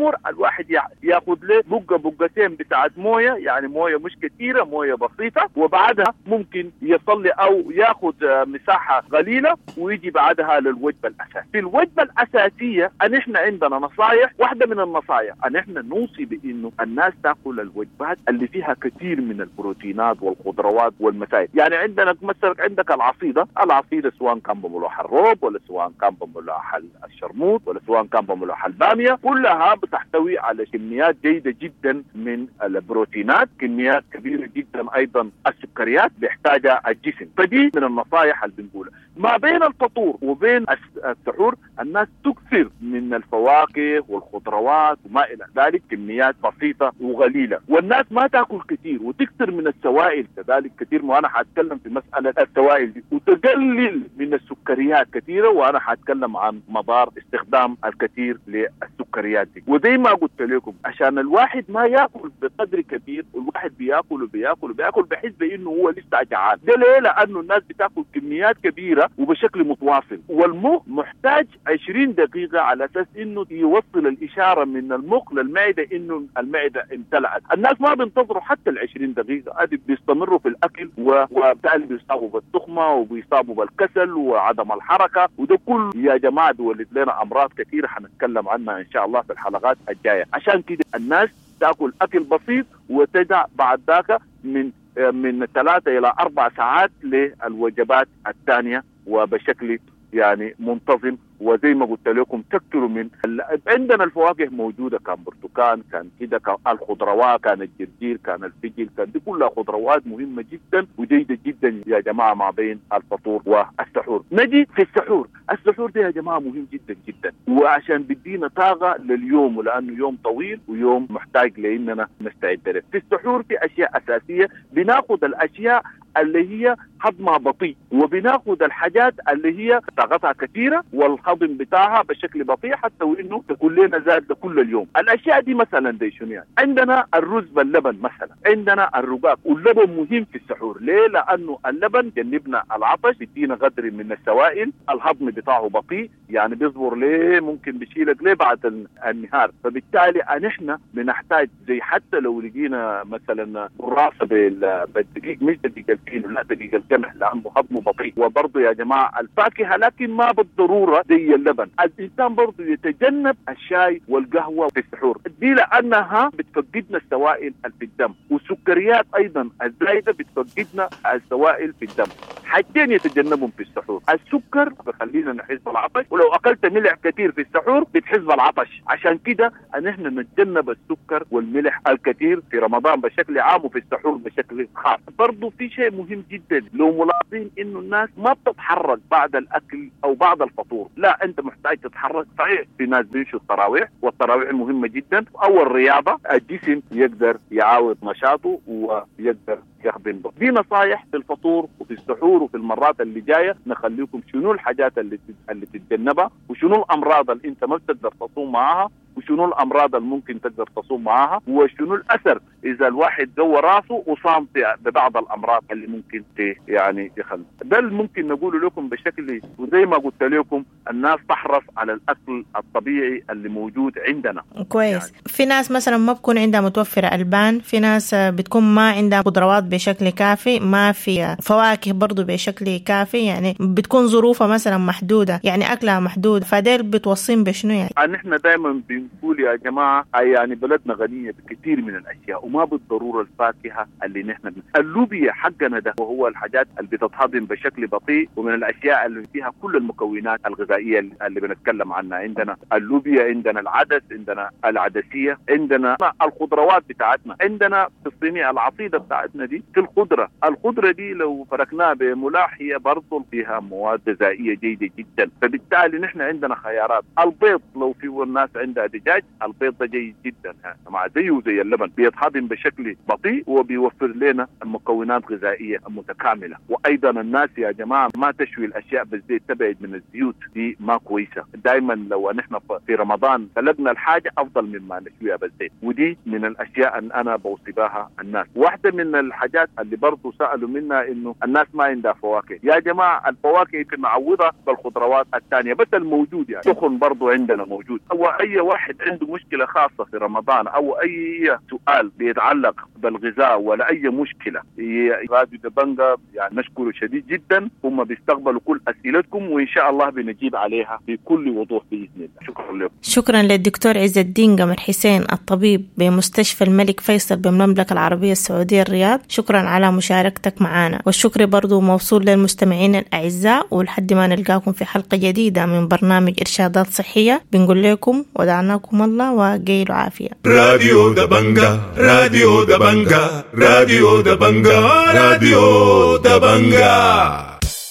الواحد ياخذ له بقتين بتاعت مويه، يعني مويه مش كثيره، مويه بسيطه، وبعدها ممكن يصلي او ياخذ مساحه قليله ويجي بعدها للوجبه الاساسيه. في الوجبه الاساسيه ان احنا عندنا نصائح، واحده من النصائح ان احنا نوصي بانه الناس تاكل الوجبات اللي فيها كثير من البروتينات والخضروات والمسائل. يعني عندنا مثلا عندك العصيده سواء كان بملوحه الروب ولا سواء كان بملوحه الشرموط ولا سواء كان بملوحه الباميه، كلها بتحتوي على كميات جيده جدا من البروتينات، كميات كبيره جدا ايضا السكريات بيحتاجها الجسم. فدي من النصائح اللي بنقولها. ما بين الفطور وبين السحور الناس تكثر من الفواكه والخضروات وما الى ذلك كميات بسيطه وقليله، والناس ما تاكل كثير وتكثر من السوائل كذلك كثير، وانا حاتكلم في مساله السوائل دي، وتقلل من السكريات كثيره، وانا حاتكلم عن مضار استخدام الكثير للسكريات دي. وزي ما قلت لكم عشان الواحد ما ياكل بقدر كبير، والواحد بياكل بحس بانه هو لسه جعان. ده ليه؟ لانه الناس بتاكل كميات كبيره وبشكل متواصل، والمخ محتاج 20 دقيقه على اساس انه يوصل الاشاره من المخ للمعده انه المعده امتلأت. الناس ما بينتظروا حتى ال20 دقيقه، ادي بيستمروا في الاكل وبالتالي بيصابوا بالتخمه وبيصابوا بالكسل وعدم الحركه، وده كله يا جماعه بيولد لنا امراض كثيره حنتكلم عنها ان شاء الله في الحلقات الجايه. عشان كده الناس تاكل اكل بسيط وتدع بعد ذاك من 3 إلى 4 ساعات للوجبات الثانيه وبشكل يعني منتظم. وزي ما قلت لكم تكثروا من عندنا الفواكه موجوده، كان برتقال، كان كده، كان الخضروات، كان الجرجير، كان الفجل، كان دي كلها خضروات مهمه جدا وجيده جدا يا جماعه ما بين الفطور والسحور. نجي في السحور ده يا جماعه مهم جدا جدا، وعشان بدينا طاقه لليوم، ولانه يوم طويل ويوم محتاج لاننا نستعد له. في السحور في اشياء اساسيه، بناخذ الاشياء اللي هي هضمها بطيء، وبناخذ الحاجات اللي هي طاقتها كثيره والهضم بتاعها بشكل بطيء حتى وانه تكون لنا زاد كل اليوم. الاشياء دي مثلا دي شنو يعني؟ عندنا الرز باللبن مثلا، عندنا الرقاق، واللبن مهم في السحور. ليه؟ لانه اللبن جنبنا العطش، بيدينا قدر من السوائل، الهضم بتاعه بطيء يعني بيصبر ليه ممكن بيشيلك ليه بعد النهار. فبالتالي نحن بنحتاج زي حتى لو لقينا مثلا قراصه بالدقيق، مش دقيق الفينو لا دقيق القمح لانه هضمه بطيء. وبرضه يا جماعه الفاكهه لكن ما بالضروره زي اللبن. الانسان برضه يتجنب الشاي والقهوه في السحور دي لانها بتفقدنا السوائل في الدم، والسكريات ايضا الزايده بتفقدنا السوائل في الدم. حاجتين يتجنبهم في السحور، السكر بخلينا نحس بالعطش، ولو اكلت ملح كثير في السحور بتحس بالعطش. عشان كده نحن نتجنب السكر والملح الكثير في رمضان بشكل عام وفي السحور بشكل خاص. برضه في شيء مهم جدا، لو ملاحظين انه الناس ما بتتحرك بعد الاكل او بعد الفطور، لا انت محتاج تتحرك. صحيح في ناس بيمشوا التراويح، والتراويح مهمه جدا، او الرياضه، الجسم يقدر يعاود نشاطه ويقدر يخدم. دي نصايح في الفطور وفي السحور، وفي المرات اللي جايه نخليكم شنو الحاجات اللي تتجنبها، وشنو الامراض اللي انت ما بتقدر تصوم معاها، وشنو الامراض اللي ممكن تقدر تصوم معاها، وشنو الاثر اذا الواحد جوه راسه وصام ببعض الامراض اللي ممكن يعني يخلي. ده اللي ممكن نقوله لكم بشكل، وزي ما قلت لكم الناس تحرص على الاكل الطبيعي اللي موجود عندنا. كويس يعني. في ناس مثلا ما بكون عندها متوفره البان، في ناس بتكون ما عندها خضروات بشكل كافي، ما في فواكه برضو بشكل كافي، يعني بتكون ظروفها مثلا محدوده، يعني اكلها محدود، فديل بتوصين بشنو يعني؟ نحن دائما بنقول يا جماعه يعني بلدنا غنيه بكثير من الاشياء، وما بالضروره الفاكهه اللي نحن اللوبيا حقنا ده وهو الحاجات اللي بتتهضم بشكل بطيء، ومن الاشياء اللي فيها كل المكونات الغذائيه اللي بنتكلم عنها. عندنا اللوبيا، عندنا العدس، عندنا العدسيه، عندنا الخضروات بتاعتنا، عندنا في الصينيه العصيده بتاعتنا دي في الخضره دي لو فرقناها بملاح هي برضه فيها مواد غذائيه جيده جدا. فبالتالي نحن عندنا خيارات. البيض لو في الناس عندها دجاج، البيض ده جيد جدا مع زيه زي اللبن، بيتهضم بشكل بطيء وبيوفر لنا المكونات غذائيه متكامله. وايضا الناس يا جماعه ما تشوي الاشياء بالزيت، تبعد من الزيوت دي ما كويسه. دائما لو نحن في رمضان سلقنا الحاجه افضل مما نشويها بالزيت، ودي من الاشياء ان انا بوصي بها الناس. واحده من الحاجات اللي برضه سالوا منها انه الناس ما عندها فواكه. يا جماعه الفواكه يمكن نعوضها بالخضروات الثانيه، بس الموجود يعني سخن برضه عندنا موجود. واي واحد واحد عنده مشكلة خاصة في رمضان أو أي سؤال بيتعلق بالغذاء ولا أي مشكلة، راديو دبنجا يعني نشكره شديد جدا. هم بيستقبلوا كل أسئلتكم وإن شاء الله بنجيب عليها بكل وضوح بإذن الله. شكرا لكم. شكرا للدكتور عز الدين قمر حسين، الطبيب بمستشفى الملك فيصل بالمملكة العربية السعودية الرياض. شكرا على مشاركتك معنا، والشكر برضو موصول للمستمعين الأعزاء. ولحد ما نلقاكم في حلقة جديدة من برنامج إرشادات صحية بنقول لكم ودعناكم الله وقيلوا عافية. راديو دبنجا راديو دبنجا راديو دبنجا راديو دبنجا.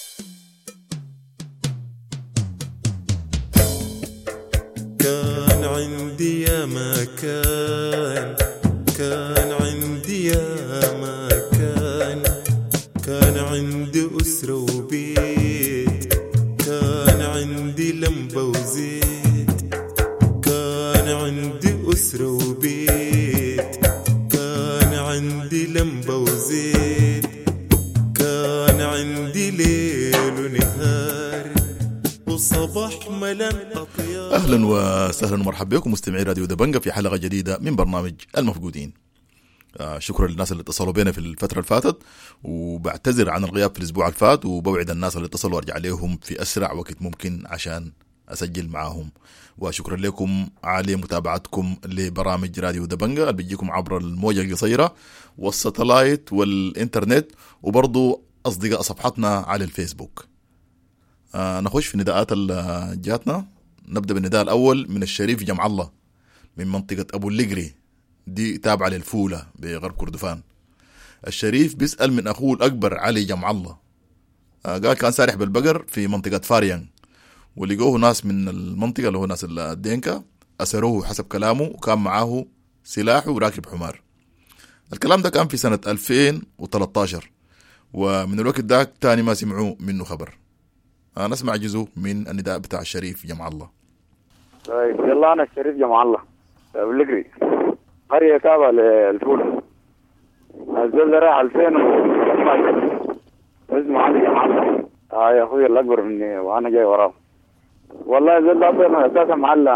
كان عندي يا مكان، كان عندي يا مكان، كان عندي أسرة وبيت، كان عندي لمبة وزيت، كان عندي أسرة وبيت، كان عندي لمبة وزيت، كان عندي ليل ونهار وصباح ملان أطيار. أهلا وسهلا ومرحبا بكم مستمعي راديو دبنجا في حلقة جديدة من برنامج المفقودين. شكرا للناس اللي اتصلوا بينا في الفترة اللي فاتت، وبعتذر عن الغياب في الأسبوع اللي فات، وبوعد الناس اللي اتصلوا أرجع لهم في أسرع وقت ممكن عشان أسجل معاهم. وشكرا لكم على متابعتكم لبرامج راديو دبنجا اللي بيجيكم عبر الموجة القصيرة والساتلايت والإنترنت، وبرضو أصدقاء صفحتنا على الفيسبوك. نخش في نداءات اللي جاتنا. نبدأ بالنداء الأول من الشريف جمع الله من منطقة أبو اللقري، دي تابعة للفولة بغرب كردفان. الشريف بيسأل من أخوه الأكبر علي جمع الله. قال كان سارح بالبقر في منطقة فاريان، ولقوه ناس من المنطقة اللي هو ناس الدينكا أسروه حسب كلامه، وكان معاه سلاح وراكب حمار. الكلام ده كان في سنة 2013، ومن الوقت داك تاني ما سمعوا منه خبر. نسمع جزء من النداء بتاع الشريف جمع الله. طيب يلا، أنا الشريف جمع الله أبو اللقري، قرية تابعة للفولة. الزول ده راح 2012 اسمه علي جمع الله. يا أخوي الأكبر مني وأنا جاي وراه. والله الزول ده أصلا أساسا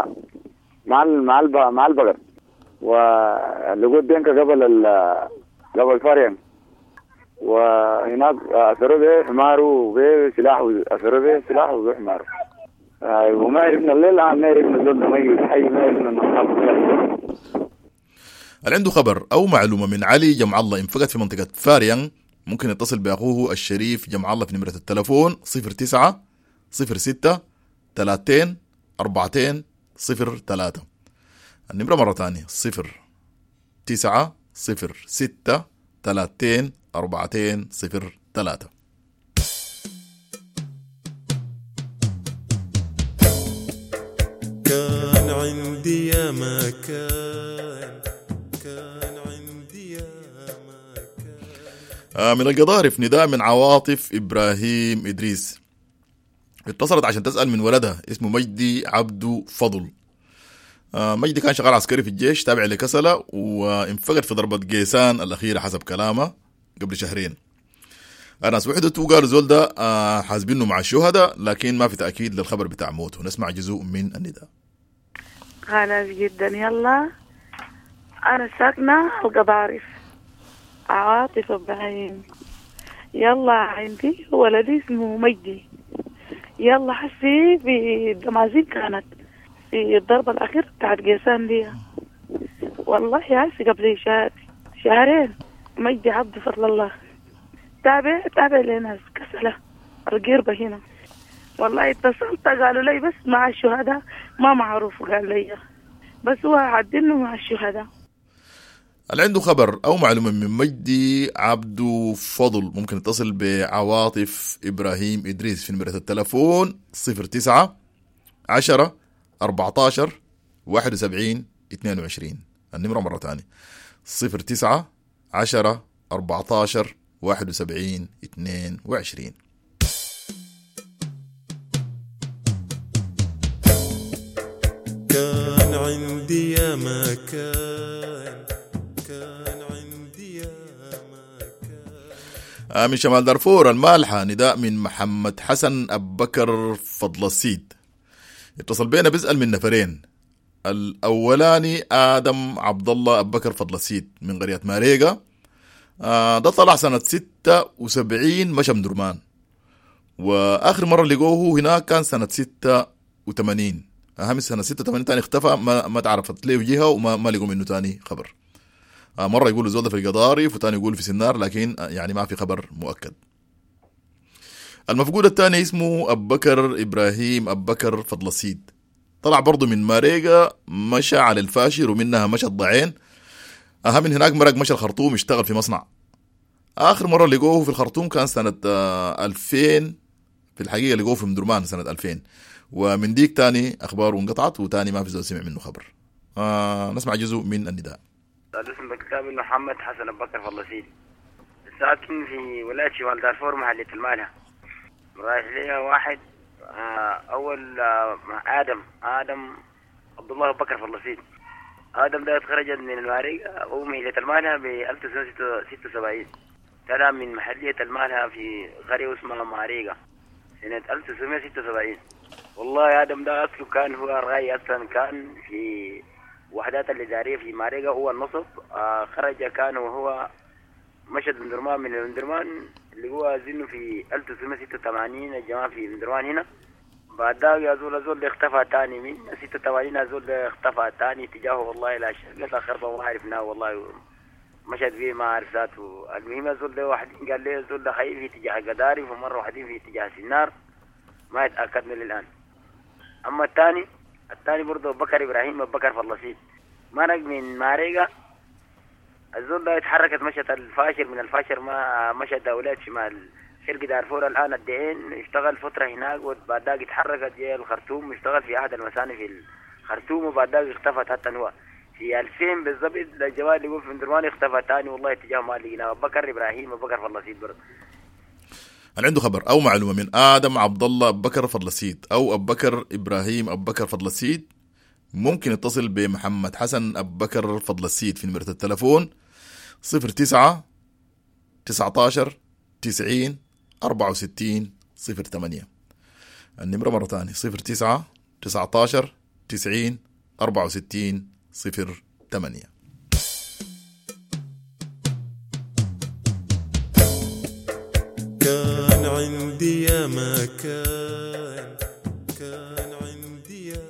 مع البقر، ولقوا دينكا قبل فاريان، وهناك أثروا به حماره وبه سلاحه، أثروا به سلاحه وبه حماره. وما يعرفنا الليل ما يعرفنا الزول ده ميت حي، ما يعرفنا النصاب. اللي عنده خبر أو معلومة من علي جمع الله انفقد في منطقة فاريان ممكن يتصل بأخوه الشريف جمع الله في نمرة التلفون 09 06 30 40 03. النمرة مرة تانية 09 06 30 40 03. كان عندي يا مكان، كان عندي يا مكان. من القضارف نداء من عواطف إبراهيم إدريس، اتصلت عشان تسأل من ولدها اسمه مجدي عبدو فضل. مجدي كان شغال عسكري في الجيش تابع لكسلة، وانفقد في ضربة قيسان الأخيرة حسب كلامه قبل شهرين. ناس وحدته وقالوا زول ده حاسبينه مع الشهداء، لكن ما في تأكيد للخبر بتاع موته. نسمع جزء من النداء. خلاص جدا. يلا، أنا ساكنة القضارف، عواطف إبراهيم. يلا عندي ولدي اسمه مجدي. يلا حسي في الدمازين كانت في الضربة الأخيرة بتاعت قيسان دي، والله هسي قبل شهرين. مجدي عبد فضل الله تابع لناس كسلة القربة هنا. والله اتصلت قالوا لي بس مع الشهداء، ما معروف قال لي بس هو عدلنا مع الشهداء. اللي عنده خبر أو معلومة من مجدي عبدو فضل ممكن يتصل بعواطف إبراهيم إدريس في نمرة التلفون 09 10 14 71 22. النمرة مرة تانية 09 10 14 71 22. كان عندي يا مكان، كان عندي يا مكان. من شمال دارفور المالحة نداء من محمد حسن أبو بكر فضل السيد، اتصل بينا بيسأل من نفرين. الأولاني آدم عبد الله أبو بكر فضل السيد من قرية ماريغا. ده طلع سنة 76 مشى من درمان، وآخر مرة لقوه هناك كان سنة 86. أهم سنة 86 تاني اختفى، ما تعرفت له جهة وما لقوا منه تاني خبر. مرة يقولوا زود في القضارف وتاني يقولوا في سنار، لكن يعني ما في خبر مؤكد. المفقود الثاني اسمه أبو بكر إبراهيم أبو بكر فضل السيد، طلع برضو من ماريغا، مشى على الفاشر ومنها مشى الضعين. من هناك مرق مشى الخرطوم، اشتغل في مصنع. آخر مرة لقوه في الخرطوم كان سنة 2000. في الحقيقة لقوه في مدرمان سنة 2000، ومن ديك تاني أخباره انقطعت وتاني ما في زول سمع منه خبر. نسمع جزء من النداء. الاسم بكتاب محمد حسن أبو بكر فضل السيد، ساكن في ولاية شمال دارفور محلية المالها. رايح لي واحد أول آدم عبد الله أبو بكر فضل السيد. آدم ده اتخرج من الماريغا ومحلية المالها ب 1976. طلع من محلية المالها في قرية اسمها ماريغا سنة 1976. والله آدم ده أصله كان هو رأي، أصلا كان في وحدات الإدارية في ماريغا، هو النصب. خرج كان وهو مشد من درمان، من الدرمان اللي هو زنه في 1986 الجماعة في درمان هنا. بعد ذلك أزول ده اختفى تاني من 86. أزول ده اختفى تاني اتجاهه والله لا شك لا خربة ما عرفناه والله، مشهد فيه ما عرف ذاته. المهم أزول ده واحد قال لي أزول ده خير في اتجاه قداري، ومرة واحدين في اتجاه سنار، ما يتأكدنا للآن. أما الثاني برضه أبو بكر إبراهيم أبو بكر فضل السيد، مرق من ماريغا. الزول ده اتحركت مشت الفاشر، من الفاشر ما مشت دولات شمال شرق دارفور الآن الدعين، اشتغل فترة هناك، وبعد ذلك اتحركت جاي الخرطوم، اشتغل في أحد المصانع في الخرطوم، وبعد ذلك اختفت حتى هو في 2000 بالضبط. الجوال اللي يقول في درمان اختفى تاني والله اتجاه ما لقيناه. أبو بكر إبراهيم أبو بكر فضل السيد برضه. هل عنده خبر أو معلومة من آدم عبد الله أبو بكر فضل السيد أو أبو بكر إبراهيم أبو بكر فضل السيد، ممكن يتصل بمحمد حسن أبو بكر فضل السيد في نمرة التلفون 09 19 90 64 08. النمرة مرة تانية 09 19 90 64 08. كان عندي يا ما كان عندي يا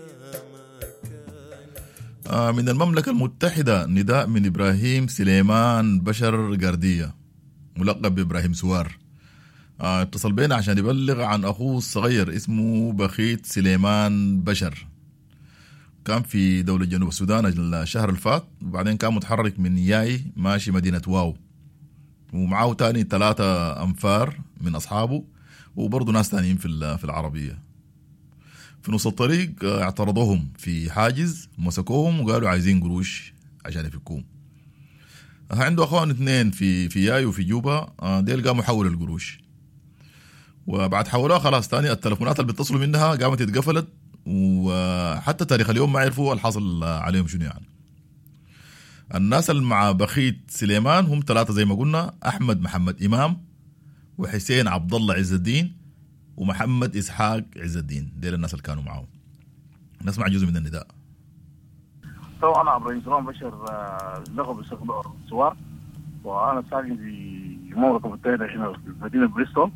ما من المملكة المتحدة نداء من إبراهيم سليمان بشر قردية ملقب بإبراهيم سوار. اتصل بينا عشان يبلغ عن أخوه الصغير اسمه بخيت سليمان بشر، كان في دولة جنوب السودان الشهر الفات، وبعدين كان متحرك من ياي ماشي مدينة واو، ومعاه تاني 3 أنفار من أصحابه وبرضه ناس تانيين في العربية. في نص الطريق اعترضوهم في حاجز، مسكوهم وقالوا عايزين قروش عشان يفكوهم. عنده أخوان 2 في ياي وفي جوبا، ديل قاموا حولوا القروش، وبعد حولوها خلاص تاني التلفونات اللي بيتصلوا منها قامت اتقفلت، وحتى تاريخ اليوم ما عرفوا الحاصل عليهم شنو. يعني الناس اللي مع بخيت سليمان هم 3 زي ما قلنا: أحمد محمد إمام، وحسين عبد الله عز الدين، ومحمد إسحاق عز الدين. ديل الناس اللي كانوا معهم. نسمع جزء من النداء. طبعا أنا إبراهيم سليمان بشر، لقب الشيخ سوار، وأنا ساكن في المملكة المتحدة هنا في مدينة بريستول،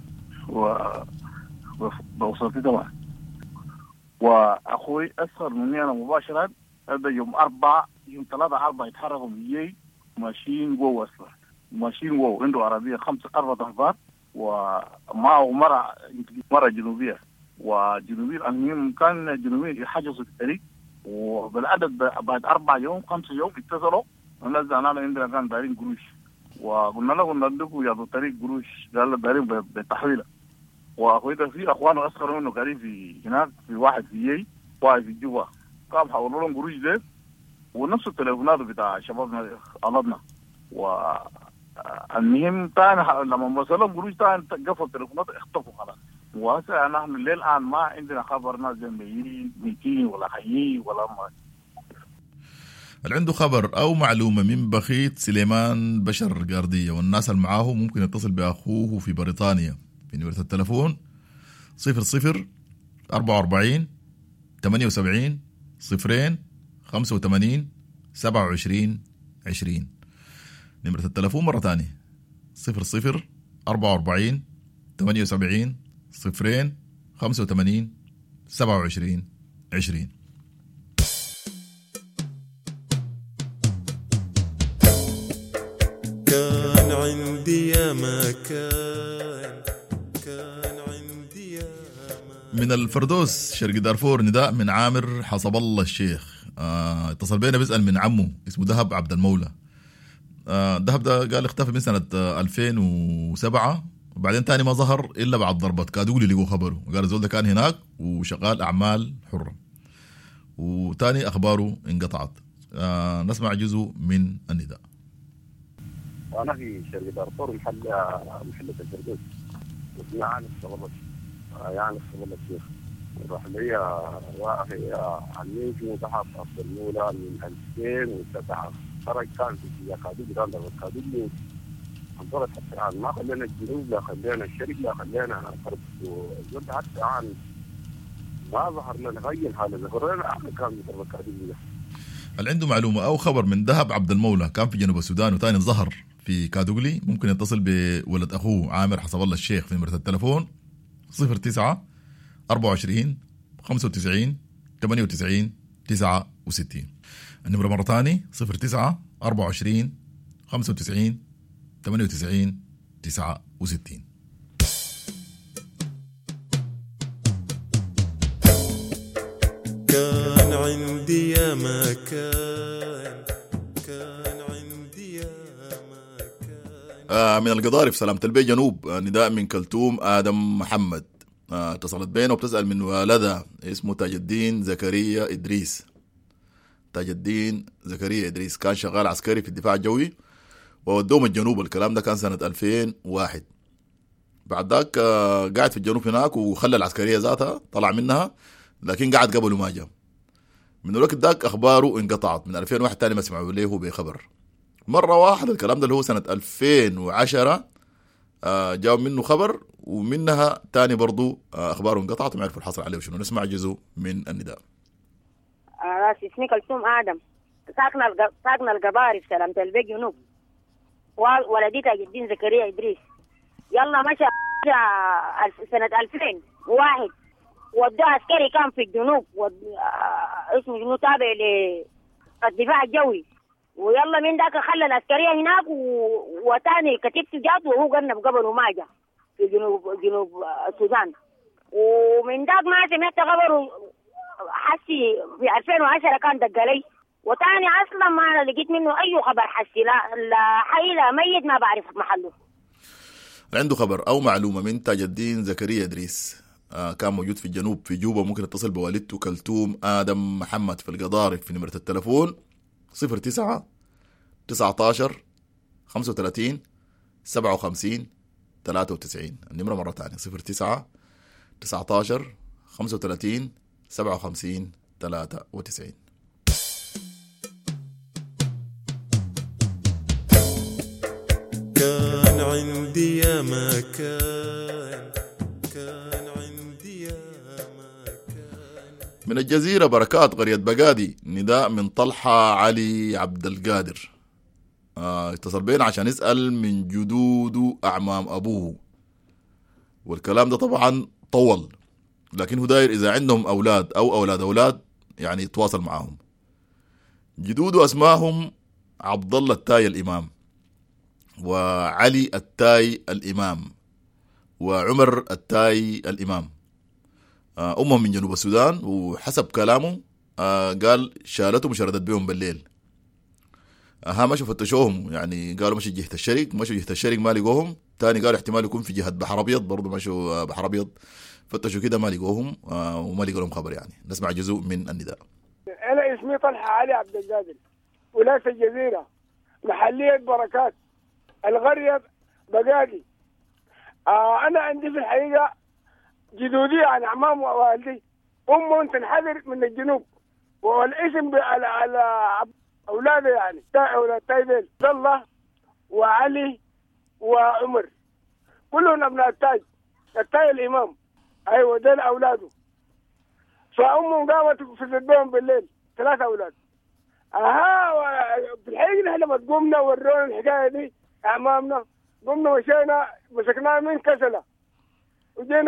وأسرتي طبعا. وأخوي أصغر مني أنا مباشرة، هذا يوم 3/4 يتحركوا بيجي ماشيين جوا أصلا، ماشيين جوا عنده عربية 4 أنفار، ومعه مرة جنوبية وجنوبية. المهم كان جنوبية يحجزوا في الطريق، وبالعدد بعد 4 يوم 5 يوم اتصلوا الناس أنا عندنا كان دايرين قروش، وقلنا له ندوكوا يا طريق قروش، قال له دايرين بالتحويلة. وأخوي في أخوانه أصغر منه قريب في هناك، في واحد في يي واحد في جوا، قام حولوا لهم قروش ده، ونفس التليفونات بتاع شبابنا غلطنا. والمهم تاني لما وصلهم قروش تاني قفلوا التليفونات، اختفوا خلاص. وهسه نحن الليل الآن ما عندنا خبر ناس جنبيين ميتين ولا حيين ولا ما. اللي عنده خبر أو معلومة من بخيت سليمان بشر قاردية والناس اللي معاه ممكن يتصل بأخوه في بريطانيا في نمرة التلفون 00 44 78 02 85 27 20. نمرة التلفون مرة تانية 00 44 78 0 85 27 20. كان عندي يا ما كان عندي يا ما. من الفردوس شرق دارفور نداء من عامر حسب الله الشيخ. اتصل بينا بيسأل من عمه اسمه دهب عبد المولى. دهب ده قال اختفى من سنة 2007 وبعدين تاني ما ظهر إلا بعد ضربة كادولي لقوا خبره وقال الزول ده كان هناك وشغال أعمال حرة وتاني أخباره انقطعت. نسمع جزء من النداء. وأنا في شرق دارفور محلة الفردوس اسمها عانس صبلت الشيخ. راح لي واقف عميت متحف أفضل المولى من 2007 خرج كان في كادولي كان ضربة كادولي انطلت حتى الآن ما خلينا الجنوب لا خلينا الشرق لا خلينا الغرب والجنوب حتى الآن ما ظهر لنا غير هذا ذكرنا آخر كان ضربة كادولي. اللي عنده معلومة أو خبر من دهب عبد المولى كان في جنوب السودان وتاني ظهر في كادوغلي ممكن يتصل بولد أخوه عامر حسب الله الشيخ في نمرة التلفون 09 24 95 98 69. النمرة مرة تاني 09 24 95 98 69. كان عندي يا ما كان عندي يا ما. من القضارف سلامة البيت جنوب نداء من كلثوم آدم محمد. اتصلت بينه وبتسأل من والدها اسمه تاج الدين زكريا إدريس. تاج الدين زكريا إدريس كان شغال عسكري في الدفاع الجوي وودوم الجنوب. الكلام ده كان سنة 2001. بعد ذاك قاعد في الجنوب هناك وخلى العسكرية ذاتها طلع منها لكن قاعد قبله ما جاء. من الوقت ذاك أخباره انقطعت. من 2001 تاني ما سمعوا له بخبر. مرة واحدة الكلام ده اللي هو سنة 2010 جاء منه خبر ومنها تاني برضو أخباره انقطعت وما يعرفوا الحصل عليه وشنو. نسمع جزء من النداء. راسي اسمي كلثوم آدم ساكنة القباري في سلامة البيت جنوب. ولدي تاج الدين زكريا إدريس. يلا مشى سنة 2001 ودوه عسكري كان في الجنوب اسمه جنوب تابع للدفاع الجوي ويلا من ذاك خلى العسكرية هناك وتاني كتبته جات وهو قرنب قبل وما جاء في جنوب السودان. ومن ذاك ما سمعت خبره حسي في 2010 كان دق لي وتاني اصلا ما لقيت منه اي خبر حسي لا حي لا ميت ما بعرف محله. عنده خبر او معلومه من تاج الدين زكريا ادريس كان موجود في الجنوب في جوبا ممكن يتصل بوالدته كلثوم آدم محمد في القضارف في نمرة التلفون 09 19 35 57 93. النمرة مرة تانية 09 19 35 57 93. كان عندي يا ما كان عندي يا ما من الجزيرة بركات قرية بقادي نداء من طلحة علي عبد القادر. اتصل بينا عشان يسأل من جدود أعمام أبوه والكلام ده طبعا طول لكن هو داير إذا عندهم أولاد أو أولاد يعني يتواصل معهم. جدوده أسماهم عبد الله التاي الإمام وعلي التاي الإمام وعمر التاي الإمام. أمهم من جنوب السودان وحسب كلامه قال شالتهم وشردت بهم بالليل. مشوا فتشوهم يعني قالوا مشوا جهة الشرق ما لقوهم. تاني قالوا احتمال يكون في جهة بحر أبيض برضو مشوا بحر أبيض فتشوا كده ما لقوهم وما لقوا لهم خبر. يعني نسمع جزء من النداء. أنا اسمي طلحة علي عبد القادر ولاة الجزيرة محلية بركات القرية بقادي. أنا عندي في الحقيقة جدودي عن أعمام ووالدي أمهم تنحدر من الجنوب والاسم على أولاده يعني أولاد تايدل الله وعلي وعمر كلهم أبناء التاي الإمام. أيوة دول أولاده. فأمهم قامت في بهم بالليل 3 أولاد في الحقيقة نحن لما قمنا ورونا الحكاية دي أمامنا، قمنا وشينا مسكناها من كسلة وجينا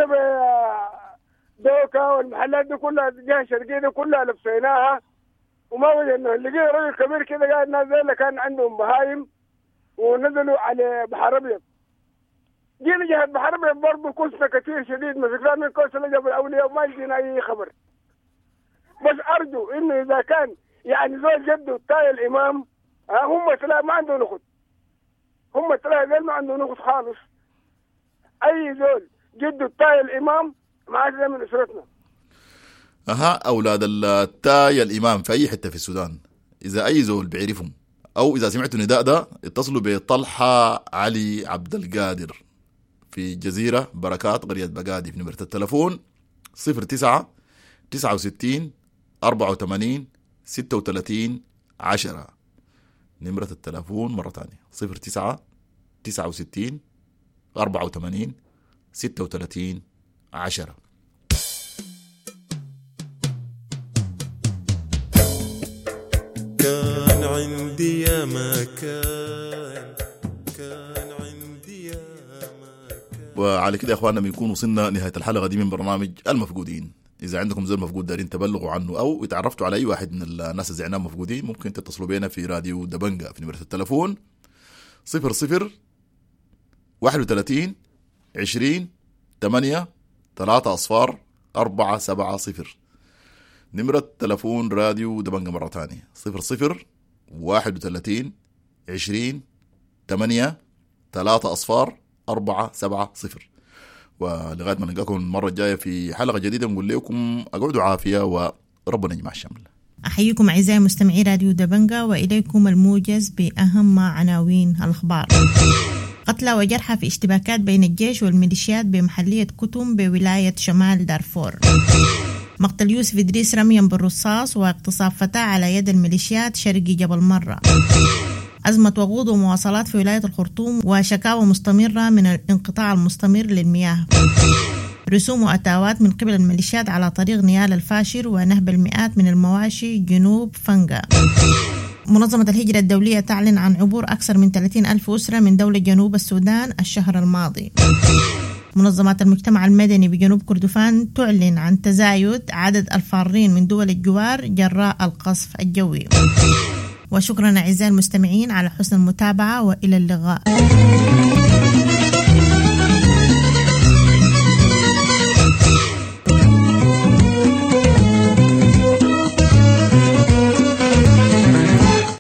بدوكا والمحلات دي كلها الجهة الشرقية دي كلها لبسيناها وما وجدنا. لقينا رجل كبير كده قاعد نازل كان عندهم بهايم ونزلوا على بحر أبيض. جينا جهة بحر أبيض برضه كوسنا كثير شديد، مسكناها من كسلة جبل الأولياء وما لقينا أي خبر. بس أرجو إنه إذا كان يعني زول جده التاي الإمام هم ثلاثة ما عندهم نخد، هم ثلاثة ما عندهم نخد خالص. أي زول جده التاي الإمام معاه من أسرتنا. أولاد التاي الإمام في أي حتة في السودان إذا أي زول بيعرفهم أو إذا سمعتوا نداء ده اتصلوا بطلحة علي عبد القادر في جزيرة بركات قرية بقادي في نمرة التلفون 09 69 84 36 10. نمرة التلفون مرة تانية 09 69 84 36 10. كان عندي يا مكان، كان عندي يا مكان. وعلى كده يا اخواننا بنكون وصلنا نهاية الحلقة دي من برنامج المفقودين. إذا عندكم زول مفقود دارين تبلغوا عنه أو اتعرفتوا على أي واحد من الناس اللي زعناهم مفقودين ممكن تتصلوا بينا في راديو دبنجة في نمرة التلفون 00 31 20 8 3 أصفار 470. نمرة تلفون راديو دبنجة مرة تانية 00 31 20 8 3 أصفار 470. ولغاية ما نلقاكم المرة الجاية في حلقة جديدة نقول لكم أقعدوا عافية وربنا يجمع الشمل. أحييكم أعزائي مستمعي راديو دبنجة وإليكم الموجز بأهم عناوين الأخبار. قتلى وجرحى في اشتباكات بين الجيش والميليشيات بمحلية كتم بولاية شمال دارفور. مقتل يوسف إدريس رميا بالرصاص واغتصاب فتاة على يد الميليشيات شرقي جبل مرة. أزمة وقود ومواصلات في ولاية الخرطوم وشكاوى مستمرة من الانقطاع المستمر للمياه. رسوم وأتاوات من قبل الميليشيات على طريق نيال الفاشر ونهب المئات من المواشي جنوب فنقا. منظمة الهجرة الدولية تعلن عن عبور أكثر من 30,000 أسرة من دولة جنوب السودان الشهر الماضي. منظمات المجتمع المدني بجنوب كردفان تعلن عن تزايد عدد الفارين من دول الجوار جراء القصف الجوي. وشكرا أعزائي المستمعين على حسن المتابعة وإلى اللقاء.